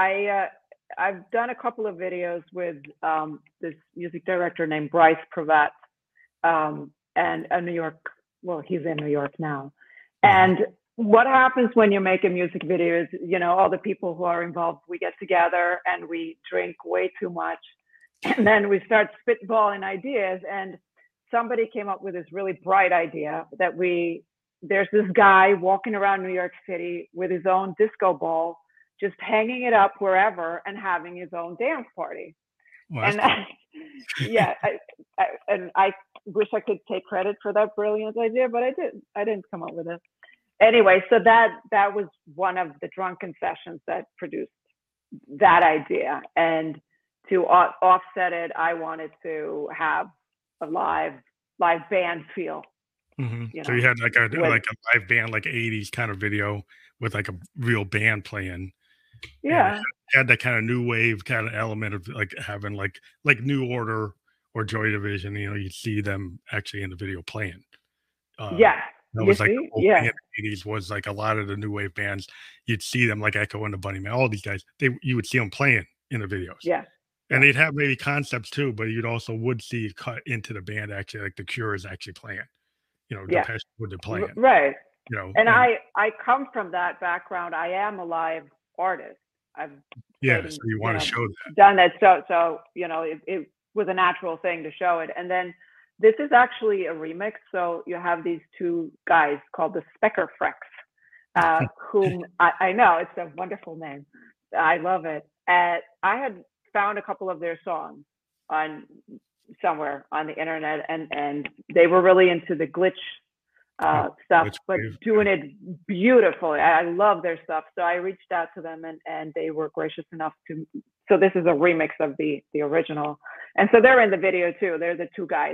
I've done a couple of videos with this music director named Bryce Pravat, and a New York. Well, he's in New York now. And what happens when you make a music video is, all the people who are involved, we get together and we drink way too much, and then we start spitballing ideas. And somebody came up with this really bright idea that there's this guy walking around New York City with his own disco ball, just hanging it up wherever and having his own dance party. Well, And yeah, I wish I could take credit for that brilliant idea, but I didn't come up with it. Anyway, so that was one of the drunken sessions that produced that idea. And to offset it, I wanted to have a live band feel. So you had like a live band, like 80s kind of video with like a real band playing. Yeah. Had that kind of new wave kind of element of like having like New Order or Joy Division. You see them actually in the video playing. Yeah. That was like the whole thing in the 80s was like a lot of the new wave bands. You'd see them like Echo and the Bunnymen, all these guys. You would see them playing in the videos. Yeah. And they'd have maybe concepts too, but you'd also would see it cut into the band actually, like the Cure is actually playing. Depeche Mode playing. Right. And I come from that background. I am a live artist. I've so you want to show that. Done that. So it was a natural thing to show it. And then this is actually a remix. So you have these two guys called the Specker Frex, whom I know, it's a wonderful name. I love it. I had found a couple of their songs on somewhere on the internet, and they were really into the glitch stuff, but doing it beautifully. I love their stuff. So I reached out to them, and they were gracious enough to. So this is a remix of the original, and so they're in the video too. They're the two guys.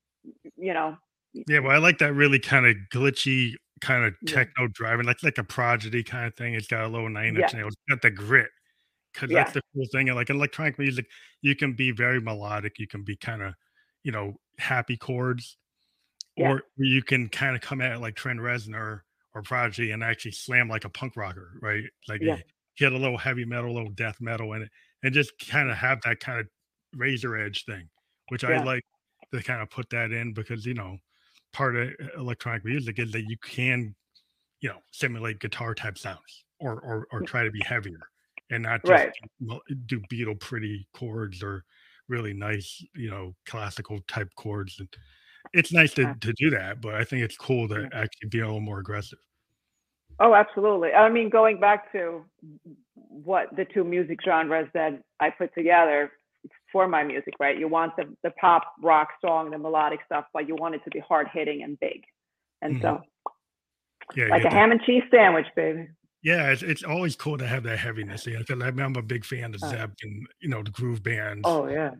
Yeah, well, I like that really kind of glitchy, kind of techno driving, like a Prodigy kind of thing. It's got a low 9-inch nails. It's got the grit, because that's the cool thing. And like electronic music, you can be very melodic. You can be kind of, happy chords, or you can kind of come at it like Trent Reznor or Prodigy and actually slam like a punk rocker, right? Like get a little heavy metal, a little death metal in it, and just kind of have that kind of razor edge thing, which I like to kind of put that in, because part of electronic music is that you can simulate guitar type sounds or try to be heavier and not just do Beatle pretty chords or really nice classical type chords. And it's nice to do that, but I think it's cool to actually be a little more aggressive. Oh, absolutely. I mean, going back to what the two music genres that I put together for my music, right? You want the pop rock song, the melodic stuff, but you want it to be hard hitting and big. And so like a ham and cheese sandwich, baby. Yeah, it's always cool to have that heaviness. Because I'm a big fan of Zeb and the groove bands. Oh yeah.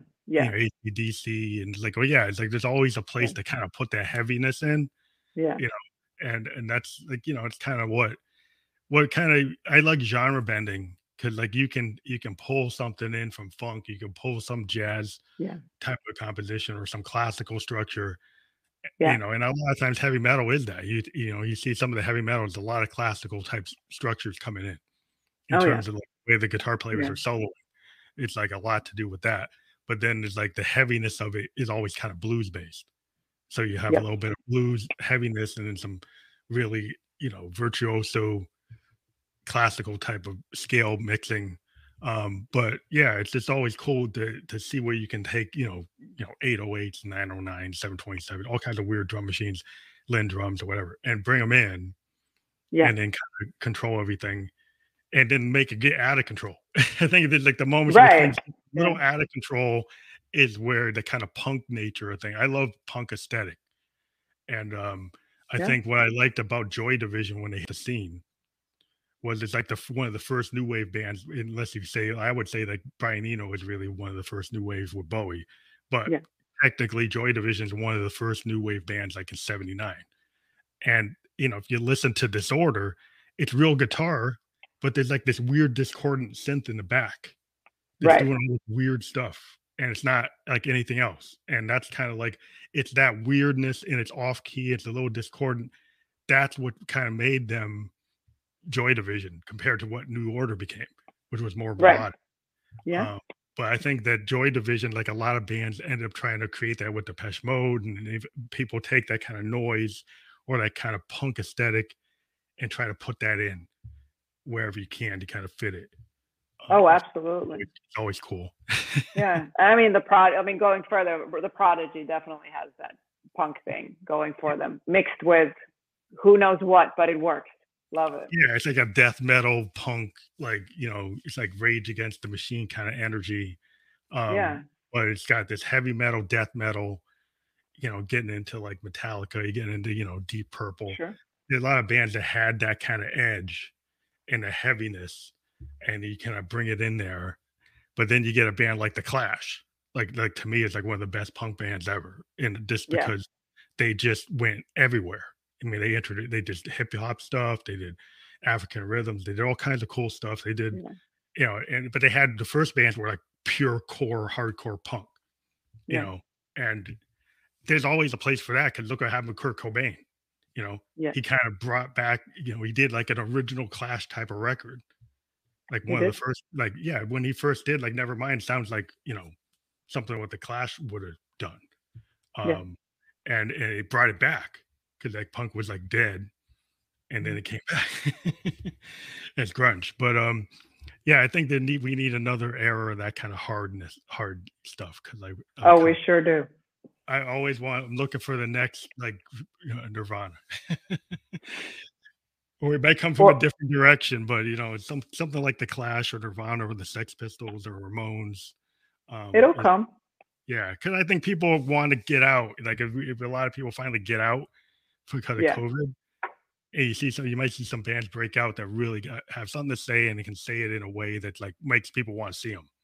AC/DC, and it's like, it's like there's always a place to kind of put that heaviness in. Yeah. And that's like, it's kind of what kind of, I like genre bending, because like you can pull something in from funk, you can pull some jazz type of composition or some classical structure. And a lot of times heavy metal is that. You see some of the heavy metal, there's a lot of classical type structures coming in terms of like the way the guitar players are soloing. It's like a lot to do with that. But then there's like the heaviness of it is always kind of blues based. So you have a little bit of blues heaviness and then some really, virtuoso classical type of scale mixing. But it's just always cool to see where you can take 808s, 909, 727, all kinds of weird drum machines, Linn drums or whatever, and bring them in, and then kind of control everything, and then make it get out of control. I think it's like the moments where things a little out of control is where the kind of punk nature of thing. I love punk aesthetic, and I think what I liked about Joy Division when they hit the scene was it's like one of the first new wave bands, unless you say I would say like Brian Eno was really one of the first new waves with Bowie, but Yeah. technically Joy Division is one of the first new wave bands like in '79. And if you listen to Disorder, it's real guitar, but there's like this weird discordant synth in the back that's Right. doing all this weird stuff. And it's not like anything else. And that's kind of like it's that weirdness and it's off key, it's a little discordant. That's what kind of made them Joy Division compared to what New Order became, which was more Right. broad. Yeah. But I think that Joy Division, like a lot of bands, ended up trying to create that with Depeche Mode, and people take that kind of noise or that kind of punk aesthetic and try to put that in wherever you can to kind of fit it. Oh, absolutely. It's always cool. Yeah. I mean, going further, the Prodigy definitely has that punk thing going for them, mixed with who knows what, but it works. Love it. Yeah, it's like a death metal punk, like, it's like Rage Against the Machine kind of energy. Yeah. But it's got this heavy metal, death metal, getting into like Metallica, you get into, Deep Purple. Sure. There's a lot of bands that had that kind of edge and the heaviness, and you kind of bring it in there. But then you get a band like The Clash, like to me, it's like one of the best punk bands ever, and just Yeah. because they just went everywhere. I mean, they did hip hop stuff, they did African rhythms, they did all kinds of cool stuff. They did, but they had the first bands were like pure core hardcore punk, Yeah. and there's always a place for that because look what happened with Kurt Cobain. Yeah. He kind of brought back, he did like an original Clash type of record. Like one of the first, like, yeah, when he first did, like, Nevermind sounds like, something what the Clash would have done. Yeah. And it brought it back because like punk was like dead, and then it came back as grunge. But yeah, I think that we need another era of that kind of hard stuff because we sure do. I always I'm looking for the next like Nirvana. Or it might come from a different direction, but it's something like the Clash or Nirvana or the Sex Pistols or Ramones. It'll come. Yeah, because I think people want to get out. Like if a lot of people finally get out because of COVID, and you might see some bands break out that really have something to say and they can say it in a way that like makes people want to see them.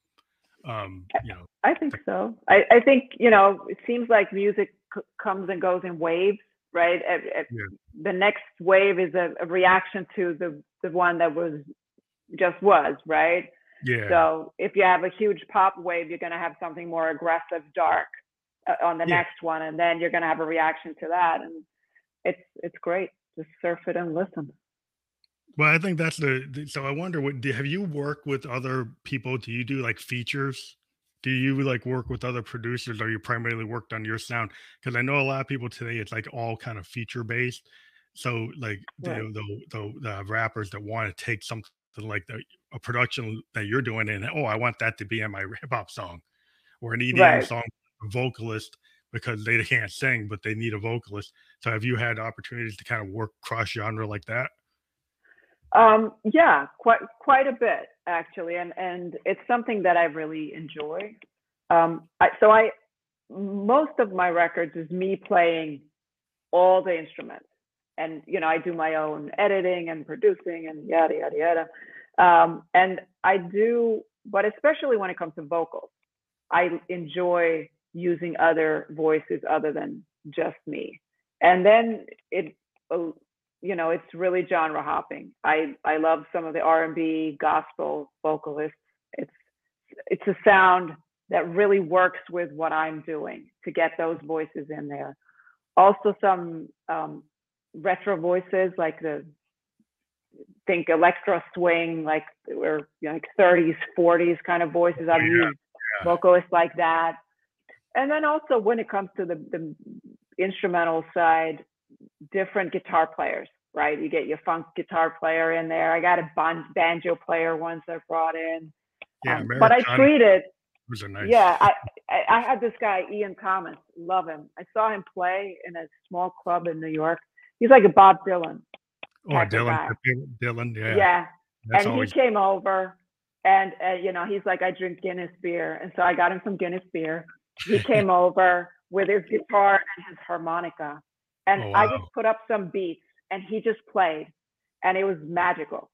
I think so. I think it seems like music comes and goes in waves, right? The next wave is a reaction to the one that was, right? Yeah. So if you have a huge pop wave, you're going to have something more aggressive, dark on the next one, and then you're going to have a reaction to that, and it's great. Just surf it and listen. Well, I think that's so I wonder have you worked with other people? Do you do like features? Do you like work with other producers, or you primarily worked on your sound? Because I know a lot of people today, it's like all kind of feature based. So like the rappers that want to take something like a production that you're doing and I want that to be in my hip hop song or an EDM song, a vocalist, because they can't sing, but they need a vocalist. So have you had opportunities to kind of work cross genre like that? Yeah, quite a bit actually, and it's something that I really enjoy. Most of my records is me playing all the instruments, and I do my own editing and producing and yada yada yada. And I do, but especially when it comes to vocals, I enjoy using other voices other than just me. And then it's really genre hopping. I love some of the R&B gospel vocalists. It's a sound that really works with what I'm doing to get those voices in there. Also some retro voices like think electro swing, like we're like 30s, 40s kind of voices. I've used vocalists like that. And then also when it comes to the instrumental side, different guitar players, right? You get your funk guitar player in there. I got a banjo player once I brought in. But I treated, nice. Yeah, I had this guy, Ian Thomas, love him. I saw him play in a small club in New York. He's like a Bob Dylan. Oh, Dylan, yeah. Yeah, and he came over and, he's like, I drink Guinness beer. And so I got him some Guinness beer. He came over with his guitar and his harmonica. And I just put up some beats and he just played and it was magical.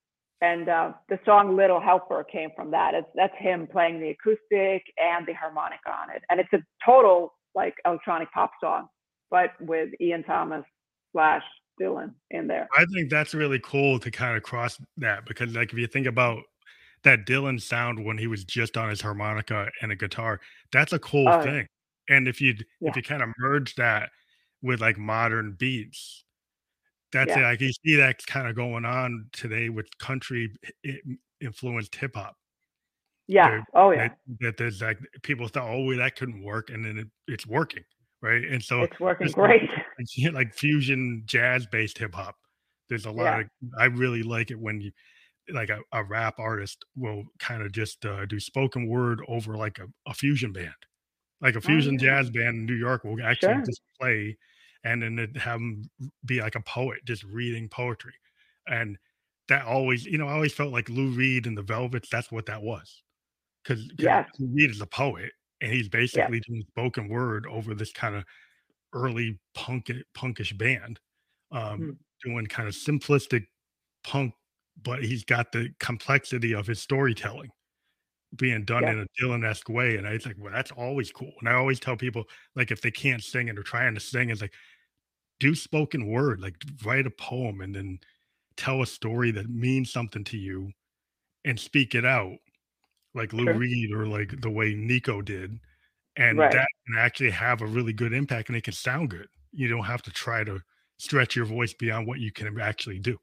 And the song "Little Helper" came from that. That's him playing the acoustic and the harmonica on it, and it's a total like electronic pop song, but with Ian Thomas slash Dylan in there. I think that's really cool to kind of cross that because, like, if you think about that Dylan sound when he was just on his harmonica and a guitar, that's a cool Oh yeah, thing. And if yeah, you kind of merge that with like modern beats, that's it. yeah, I can see that kind of going on today with country influenced hip hop. yeah. There Oh that yeah, that there's like people thought, oh, well, that couldn't work, and then it's working, right? And so it's working just like great. like fusion jazz based hip hop. There's a lot Yeah, of I really like it when you like a rap artist will kind of just do spoken word over like a fusion band, like a oh fusion yeah, jazz band in New York will actually sure. just play, and then it have him be like a poet just reading poetry, and that always, I always felt like Lou Reed and the Velvets. That's what that was, because Yes, Lou Reed is a poet, and he's yes, basically doing spoken word over this kind of early punkish band, um, mhm, doing kind of simplistic punk, but he's got the complexity of his storytelling being done yes, in a Dylan-esque way. And I was like, well, that's always cool. And I always tell people, like, if they can't sing and they're trying to sing, it's like, do spoken word, like write a poem and then tell a story that means something to you and speak it out, like Lou true. Reed or like the way Nico did. And Right. that can actually have a really good impact and it can sound good. You don't have to try to stretch your voice beyond what you can actually do.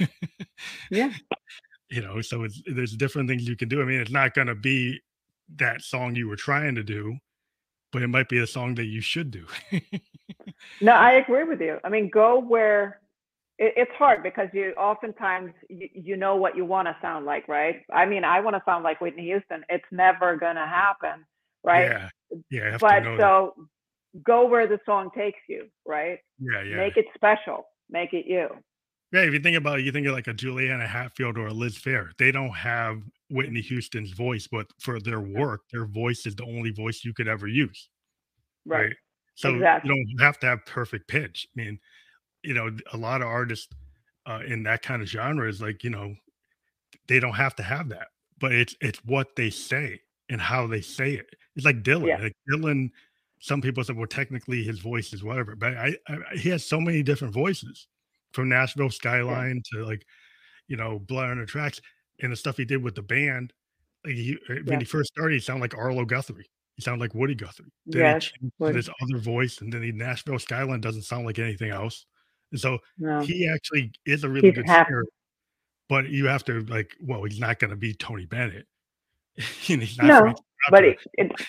Yeah. So there's different things you can do. I mean, it's not going to be that song you were trying to do, but it might be a song that you should do. No, I agree with you. I mean, go where it's hard because you oftentimes you know what you want to sound like, right? I mean, I want to sound like Whitney Houston. It's never gonna happen, right? Yeah. Yeah, I have to But know that. so go where the song takes you, right? Yeah, yeah. Make it special. Make it you. Yeah, if you think about it, you think of like a Juliana Hatfield or a Liz Phair. They don't have Whitney Houston's voice, but for their No. work, their voice is the only voice you could ever use, Right. right? So you Exactly. don't have to have perfect pitch. I mean, a lot of artists in that kind of genre is like, they don't have to have that, but it's what they say and how they say it. It's like Dylan. Yeah. Like Dylan, some people say, well, technically his voice is whatever, but he has so many different voices, from Nashville Yeah. Skyline to like Blood on the Tracks, and the stuff he did with the band. Like when Yeah. he first started, he sounded like Arlo Guthrie. He sounded like Woody Guthrie. Then he Yes. changed to Would this other voice, and then the Nashville Skyline doesn't sound like anything else. And so no. he actually is a really He's good happy. singer, but you have to like, well, he's not going to be Tony Bennett, and he's not Frank No, but Sinatra.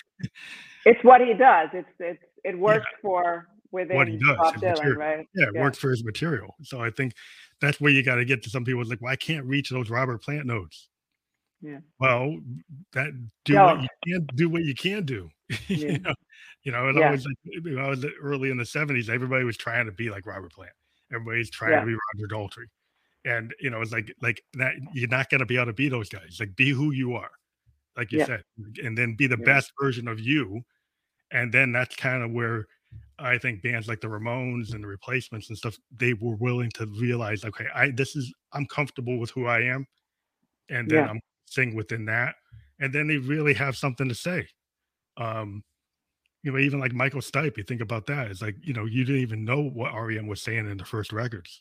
it's what he does. It Yeah, works for what he within does, Bob his Dylan, material. right? Yeah, it Yeah. works for his material. So I think that's where you got to get to some people. It's like, well, I can't reach those Robert Plant notes. Yeah. Well, that Don't. do what you can do. Yeah. You know? And Yeah. always like when I was early in the '70s, everybody was trying to be like Robert Plant. Everybody's trying to Yeah. be Roger Daltrey. And it's like that you're not gonna be able to be those guys. Like be who you are, like you Yeah. said, and then be the Yeah. best version of you. And then that's kind of where I think bands like the Ramones and the Replacements and stuff, they were willing to realize, okay, I'm comfortable with who I am, and then Yeah. I'm sing within that. And then they really have something to say. Um, even like Michael Stipe, you think about that. It's like, you didn't even know what REM was saying in the first records.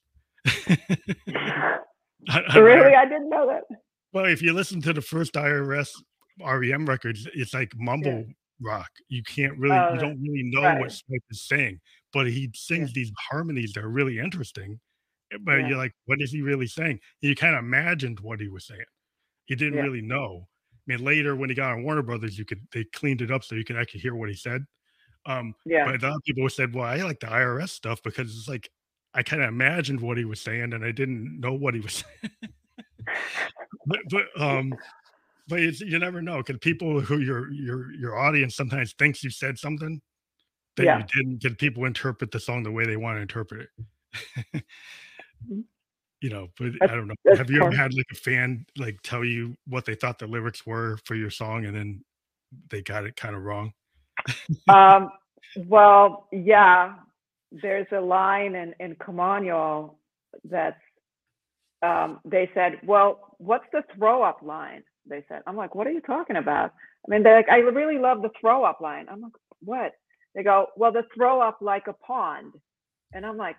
Really, I didn't know that. Well, if you listen to the first IRS REM records, it's like Yeah. mumble rock. You Oh, don't really know what right. Stipe is saying, but he Yeah. sings these harmonies that are really interesting. But Yeah. you're like, what is he really saying? You kind of imagined what he was saying. You didn't Yeah. really know. I mean, later when he got on Warner Brothers, they cleaned it up so you can actually hear what he said. Yeah. But a lot of people said, "Well, I like the IRS stuff because it's like I kind of imagined what he was saying and I didn't know what he was saying." but but um but you never know because people who your audience sometimes thinks you said something that you Yeah. didn't. Because people interpret the song the way they want to interpret it. Mhm. But That's I don't know. that's Have you ever part. had like a fan like tell you what they thought the lyrics were for your song and then they got it kind of wrong? Um, well, yeah, there's a line in Come On Y'all that's they said, well, what's the throw up line? They said. I'm like, what are you talking about? I mean, they're like, I really love the throw up line. I'm like, what? They go, well, the throw up like a pond. And I'm like,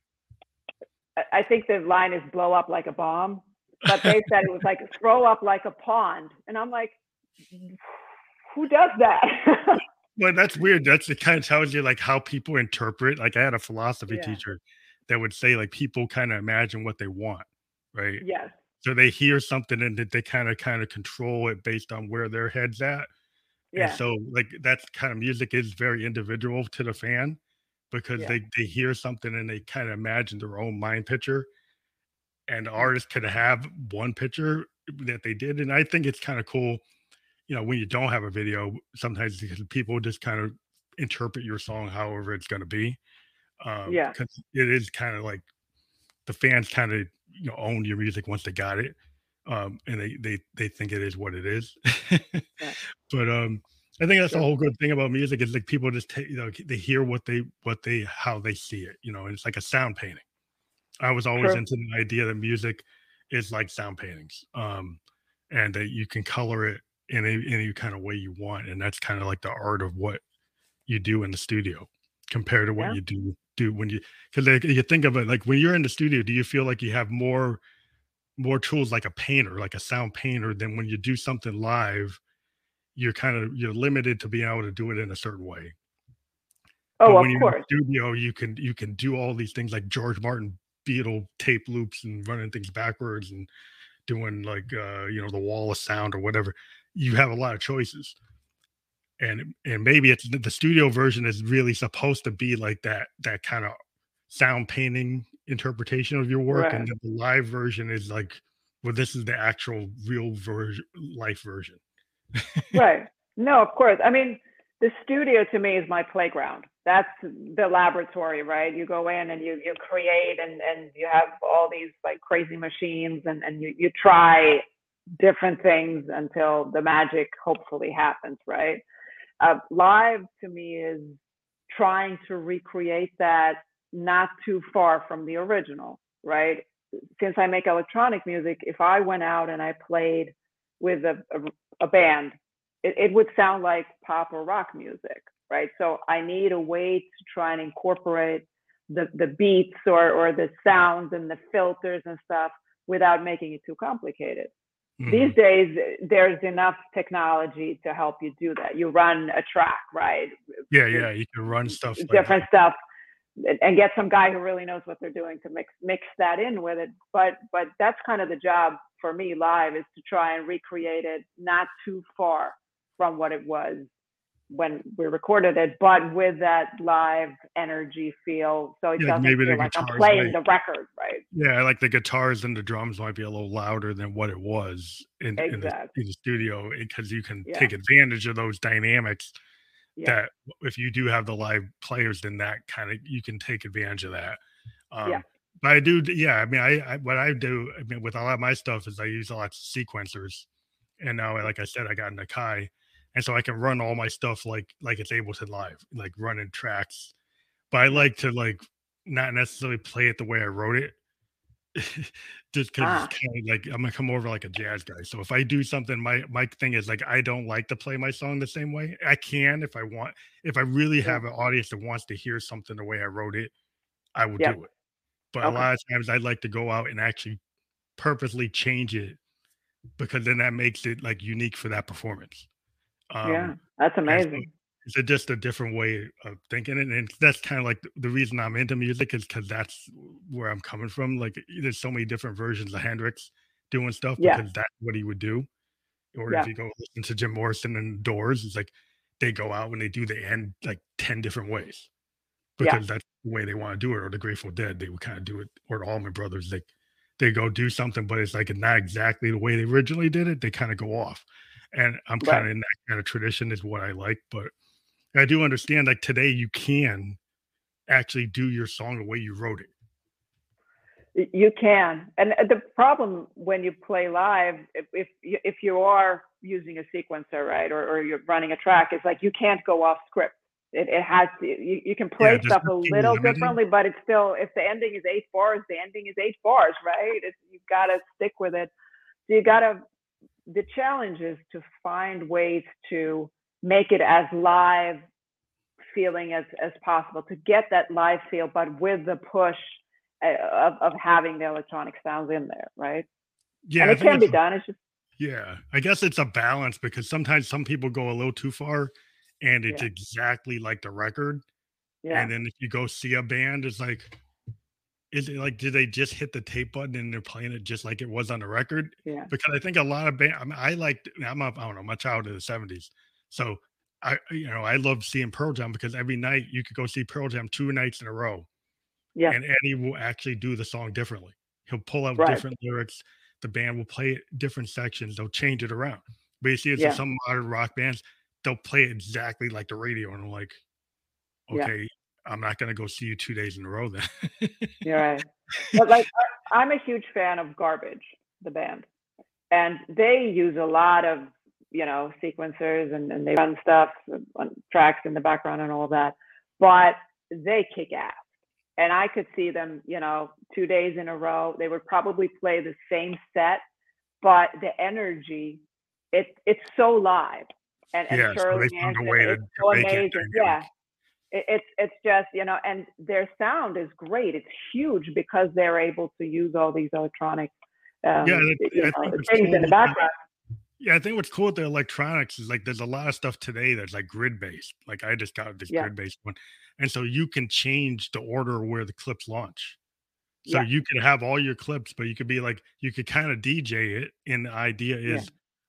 I think the line is blow up like a bomb, but they said it was like throw up like a pond. And I'm like, who does that? Well, that's weird. That's it kind of tells you like how people interpret. Like I had a philosophy Yeah. teacher that would say like people kind of imagine what they want, right? Yes. So they hear something and that they kind of control it based on where their head's at. And Yeah. so like that's kind of music is very individual to the fan because Yeah. they hear something and they kind of imagine their own mind picture. And the Mm. artist could have one picture that they did. And I think it's kind of cool, when you don't have a video, sometimes because people just kind of interpret your song however it's going to be. Yeah. Because it is kind of like the fans kind of own your music once they got it, and they think it is what it is. Yeah. But I think that's the Sure. whole good thing about music is like people just take they hear what they how they see it, and it's like a sound painting. I was always True. into the idea that music is like sound paintings, and that you can color it in any kind of way you want, and that's kind of like the art of what you do in the studio compared to what Yeah. you do when because like, you think of it like when you're in the studio, do you feel like you have more tools like a painter, like a sound painter, than when you do something live? You're limited to being able to do it in a certain way. But Oh, when of you're in course. the studio, you can do all these things like George Martin Beatle tape loops and running things backwards and doing like the wall of sound or whatever. You have a lot of choices. And maybe it's the studio version is really supposed to be like that kind of sound painting interpretation of your work, and Right. then the live version is like, well, this is the actual real version, life version. Right. No, of course. I mean, the studio to me is my playground. That's the laboratory, right? You go in and you create and you have all these like crazy machines and you try different things until the magic hopefully happens, right? Live to me is trying to recreate that not too far from the original, right? Since I make electronic music, if I went out and I played with a band, it would sound like pop or rock music, right? So I need a way to try and incorporate the beats or the sounds and the filters and stuff without making it too complicated. These Mhm. days, there's enough technology to help you do that. You run a track, right? Yeah, With yeah, you can run stuff like different stuff and get some guy who really knows what they're doing to mix that in with it. But that's kind of the job for me live is to try and recreate it not too far from what it was when we recorded it, but with that live energy feel, so it yeah, like doesn't maybe the feel like I'm guitars playing might the record, right? yeah, like the guitars and the drums might be a little louder than what it was in Exactly. the studio because you can Yeah. take advantage of those dynamics Yeah. that if you do have the live players, then that kind of you can take advantage of that. Yeah. But I do, yeah. I mean, I what I do, I mean, with a lot of my stuff is I use a lot of sequencers, and now, like I said, I got Nakai, and so I can run all my stuff like it's Ableton Live, like running tracks. But I Nice. like to like not necessarily play it the way I wrote it, just because it's Ah. kind of like I'm gonna come over like a jazz guy. So if I do something, my thing is like I don't like to play my song the same way. I can if I want, if I really Yeah. have an audience that wants to hear something the way I wrote it, I will Yep. do it. But a Okay. lot of times I like to go out and actually purposely change it because then that makes it like unique for that performance. Yeah. Um, That's and so amazing. it's just a different way of thinking, and that's kind of like the reason I'm into music is because that's where I'm coming from. Like, there's so many different versions of Hendrix doing stuff Yeah. because that's what he would do. Or if Yeah. you go listen to Jim Morrison and Doors, it's like they go out and they do the end like 10 different ways Yeah. because that's the way they want to do it. Or the Grateful Dead, they would kind of do it, or the Allman Brothers, like they go do something, but it's like not exactly the way they originally did it. They kind of go off. And I'm kind Right. of in that kind of tradition is what I like. But I do understand like today you can actually do your song the way you wrote it. You can. And the problem when you play live, if you are using a sequencer, right, or you're running a track, is like you can't go off script. It has to, you can Yeah, play does stuff that a feel little limiting? differently, but it's still, if the ending is 8 bars, the ending is 8 bars, right? You've got to stick with it. So the challenge is to find ways to make it as live feeling as possible, to get that live feel, but with the push of having the electronic sounds in there, right? And Yeah, I it think can it's be done. It's just, yeah, I guess it's a balance because sometimes some people go a little too far and it's yeah, exactly like the record. yeah, And then if you go see a band, it's like, is it like, did they just hit the tape button and they're playing it just like it was on the record? yeah, Because I think a lot of band, I mean, I like, I'm up, I don't know, my child in the 70s. So I love seeing Pearl Jam because every night you could go see Pearl Jam 2 nights in a row yeah, and Eddie will actually do the song differently. He'll pull out right, different lyrics. The band will play it different sections. They'll change it around. But you see, it's in yeah, some modern rock bands, they'll play it exactly like the radio. And I'm like, yeah. okay, I'm not going to go see you 2 days in a row then. You're right. But like, I'm a huge fan of Garbage, the band, and they use a lot of, sequencers, and they run stuff on tracks in the background and all that, but they kick ass. And I could see them, 2 days in a row. They would probably play the same set, but the energy, it's so live. And Yeah, so Shirley they found a Manson way to is so make it amazing. Yeah, dynamic. it's just, and their sound is great. It's huge because they're able to use all these electronic Yeah, I think what's things cool in the with background. yeah, I think what's cool with the electronics is like there's a lot of stuff today that's like grid based. Like I just got this Yeah, grid based one. And so you can change the order where the clips launch. So yeah, you could have all your clips, but you could be like, you could kind of DJ it. And the idea yeah, is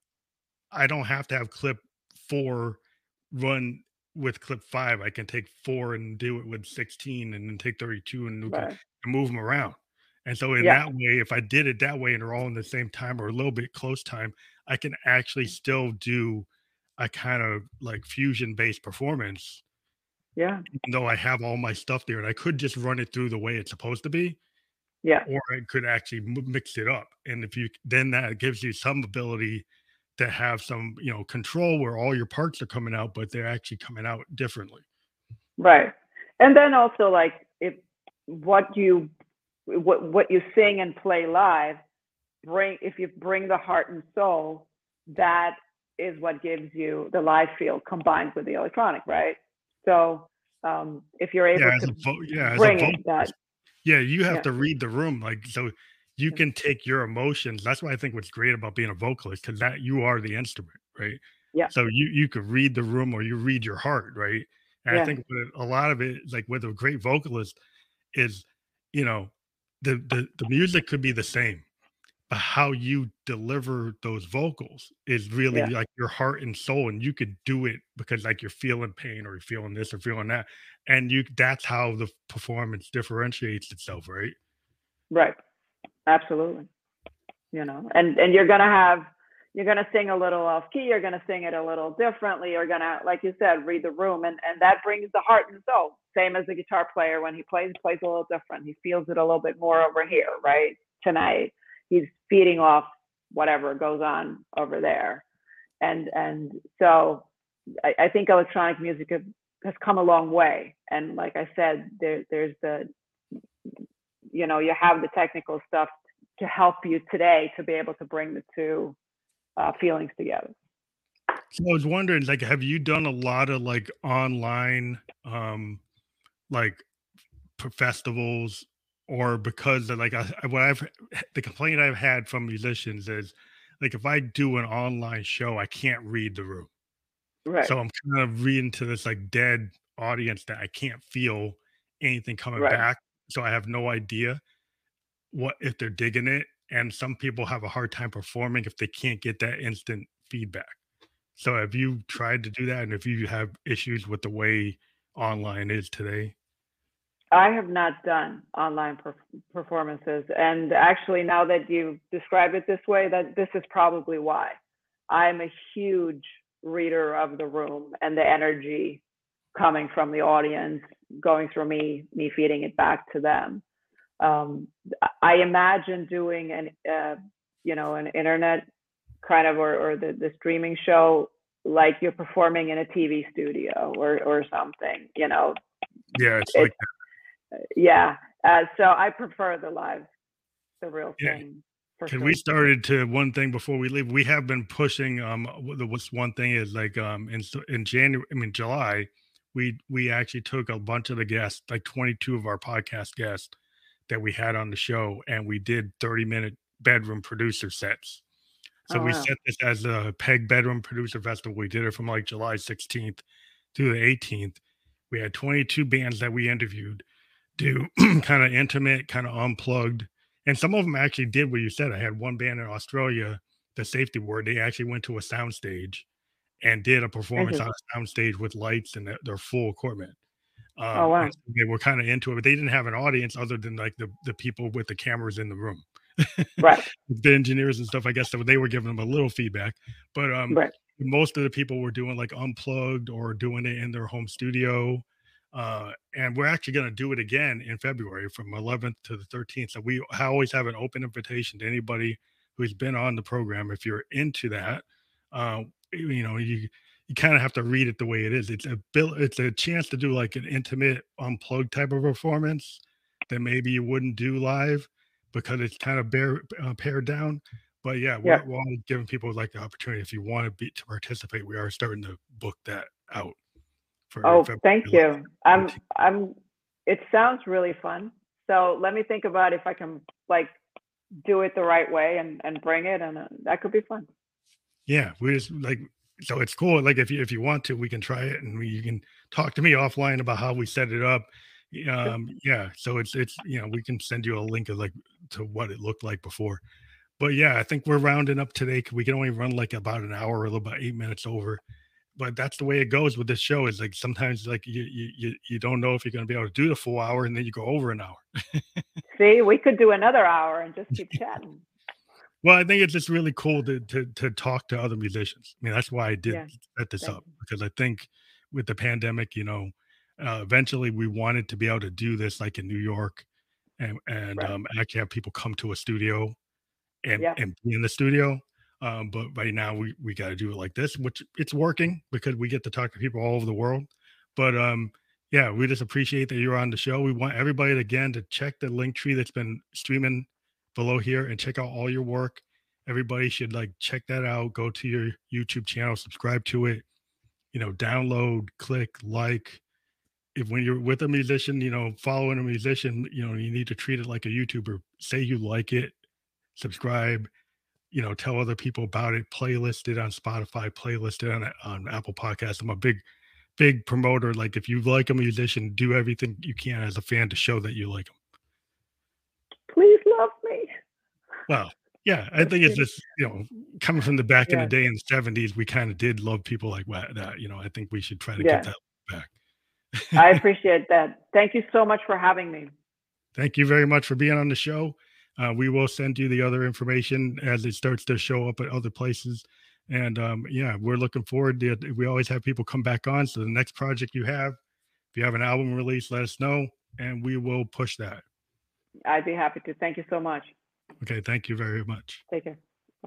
I don't have to have clip 4 run with clip 5. I can take 4 and do it with 16 and then take 32 and right, move them around. And so in yeah, that way, if I did it that way and they're all in the same time or a little bit close time, I can actually still do a kind of like fusion based performance, yeah, even though I have all my stuff there. And I could just run it through the way it's supposed to be, yeah, or I could actually mix it up. And if you then that gives you some ability to have some, control where all your parts are coming out, but they're actually coming out differently. right. And then also, like, if what you what you sing and play live, if you bring the heart and soul, that is what gives you the live feel combined with the electronic, right? So if you're able to As a bring it, that, vocalist, yeah, you have yeah, to read the room, like, so you yeah, can take your emotions. That's why I think what's great about being a vocalist, because that you are the instrument, right? yeah, So you could read the room or you read your heart, right? And I yeah, think a lot of it, like with a great vocalist, is you know the music could be the same, but how you deliver those vocals is really yeah, like your heart and soul, and you could do it because like you're feeling pain or you're feeling this or feeling that, and you that's how the performance differentiates itself, right? right, absolutely. And you're gonna sing a little off key, you're gonna sing it a little differently, you're gonna, like you said, read the room, and that brings the heart and soul. Same as the guitar player, when he plays a little different. He feels it a little bit more over here, right? Tonight he's feeding off whatever goes on over there. And so I think electronic music has come a long way. And like I said, there's you have the technical stuff to help you today to be able to bring the two feelings together. So I was wondering, like, have you done a lot of like online, like festivals, or because of, like what I've the complaint I've had from musicians is like if I do an online show, I can't read the room. Right, So I'm kind of reading to this like dead audience that I can't feel anything coming right. back. So I have no idea what if they're digging it. And some people have a hard time performing if they can't get that instant feedback. So have you tried to do that? And if you have issues with the way online is today? I have not done online performances, and actually, now that you describe it this way, that this is probably why. I'm a huge reader of the room and the energy coming from the audience, going through me feeding it back to them. Um, I imagine doing an internet kind of, or the streaming show. like you're performing in a TV studio or something, you know. Yeah, it's It's like yeah. So I prefer the real yeah. thing for Can we sure. started to one thing before we leave? We have been pushing. The what's one thing is like in January, I mean July, we actually took a bunch of the guests, like 22 of our podcast guests that we had on the show, and we did 30-minute bedroom producer sets. So Oh we wow. set this as the Peg Bedroom Producer Festival. We did it from like July 16th to the 18th. We had 22 bands that we interviewed, do kind of intimate, kind of unplugged. And some of them actually did what you said. I had one band in Australia, the Safety Word. They actually went to a soundstage and did a performance on Mhm. a soundstage with lights and their full equipment. Oh And wow. so they were kind of into it, but they didn't have an audience other than like the people with the cameras in the room. Right. The engineers and stuff, I guess they were giving them a little feedback, but Right. most of the people were doing like unplugged or doing it in their home studio. And we're actually going to do it again in February from 11th to the 13th. So I always have an open invitation to anybody who's been on the program. If you're into that, you kind of have to read it the way it is. It's a chance to do like an intimate unplugged type of performance that maybe you wouldn't do live because it's kind of pared down. But yeah, Yeah. we're all giving people like the opportunity. If you want to participate, we are starting to book that out for Oh, February thank 11th, you. 13th. It sounds really fun. So let me think about if I can like do it the right way and bring it, and that could be fun. Yeah, we just like so it's cool. Like if you want to, we can try it, and you can talk to me offline about how we set it up. Sure. Yeah, so it's we can send you a link of like to what it looked like before. But yeah, I think we're rounding up today. We can only run like about an hour or about 8 minutes over. But that's the way it goes with this show. Is like sometimes like you don't know if you're going to be able to do the full hour, and then you go over an hour. See, we could do another hour and just keep chatting. Well, I think it's just really cool to talk to other musicians. I mean, that's why I did Yeah. set this Thank up, you. because I think with the pandemic, eventually we wanted to be able to do this like in New York and Right. actually have people come to a studio and Yeah. and be in the studio. But right now we got to do it like this, which it's working because we get to talk to people all over the world. But yeah, we just appreciate that you're on the show. We want everybody again to check the link tree that's been streaming below here and check out all your work. Everybody should like check that out. Go to your YouTube channel, subscribe to it, download, click, like. If when you're with a musician, following a musician, you need to treat it like a YouTuber. Say you like it, subscribe, tell other people about it, playlist it on Spotify, playlist it on Apple Podcasts. I'm a big promoter. Like if you like a musician, do everything you can as a fan to show that you like them. Please love me. Well, yeah, I think it's just, coming from the back in the Yeah. day in the 70s, we kind of did love people like that. I think we should try to get Yeah. that back. I appreciate that. Thank you so much for having me. Thank you very much for being on the show. We will send you the other information as it starts to show up at other places. And yeah, we're looking forward to it. We always have people come back on. So the next project you have, if you have an album release, let us know and we will push that. I'd be happy to. Thank you so much. Okay. Thank you very much. Take care.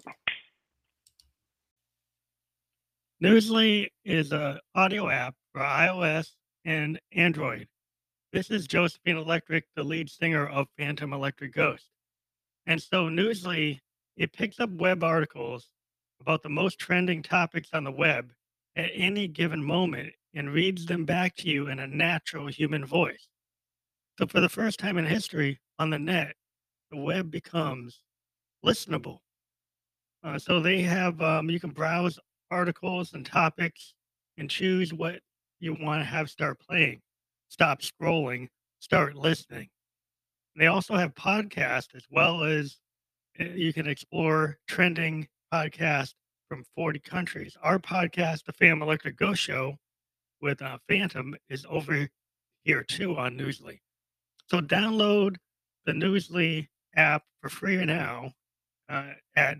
Newsly is an audio app for iOS and Android. This is Josephine Electric, the lead singer of Phantom Electric Ghost. And so Newsly, it picks up web articles about the most trending topics on the web at any given moment and reads them back to you in a natural human voice. So for the first time in history on the net, the web becomes listenable. So they have, you can browse articles and topics and choose what you want to have start playing. Stop scrolling, start listening. They also have podcasts as well as you can explore trending podcasts from 40 countries. Our podcast, The Phantom Electric Ghost Show with Phantom, is over here too on Newsly. So download the Newsly app for free now at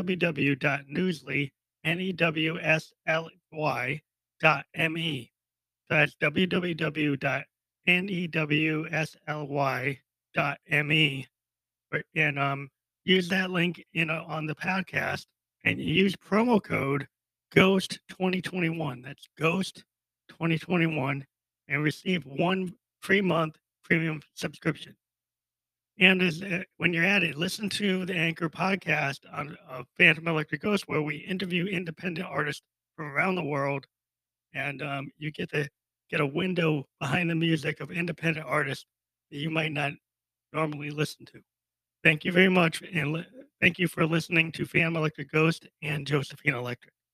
www.newsly.me. That's www.newsly.me. And use that link on the podcast and you use promo code Ghost 2021. That's Ghost 2021, and receive 1 free month premium subscription. And when you're at it, listen to the Anchor podcast on Phantom Electric Ghost, where we interview independent artists from around the world, and you get to get a window behind the music of independent artists that you might not normally listen to. Thank you very much, and thank you for listening to Phantom Electric Ghost and Josephine Electric.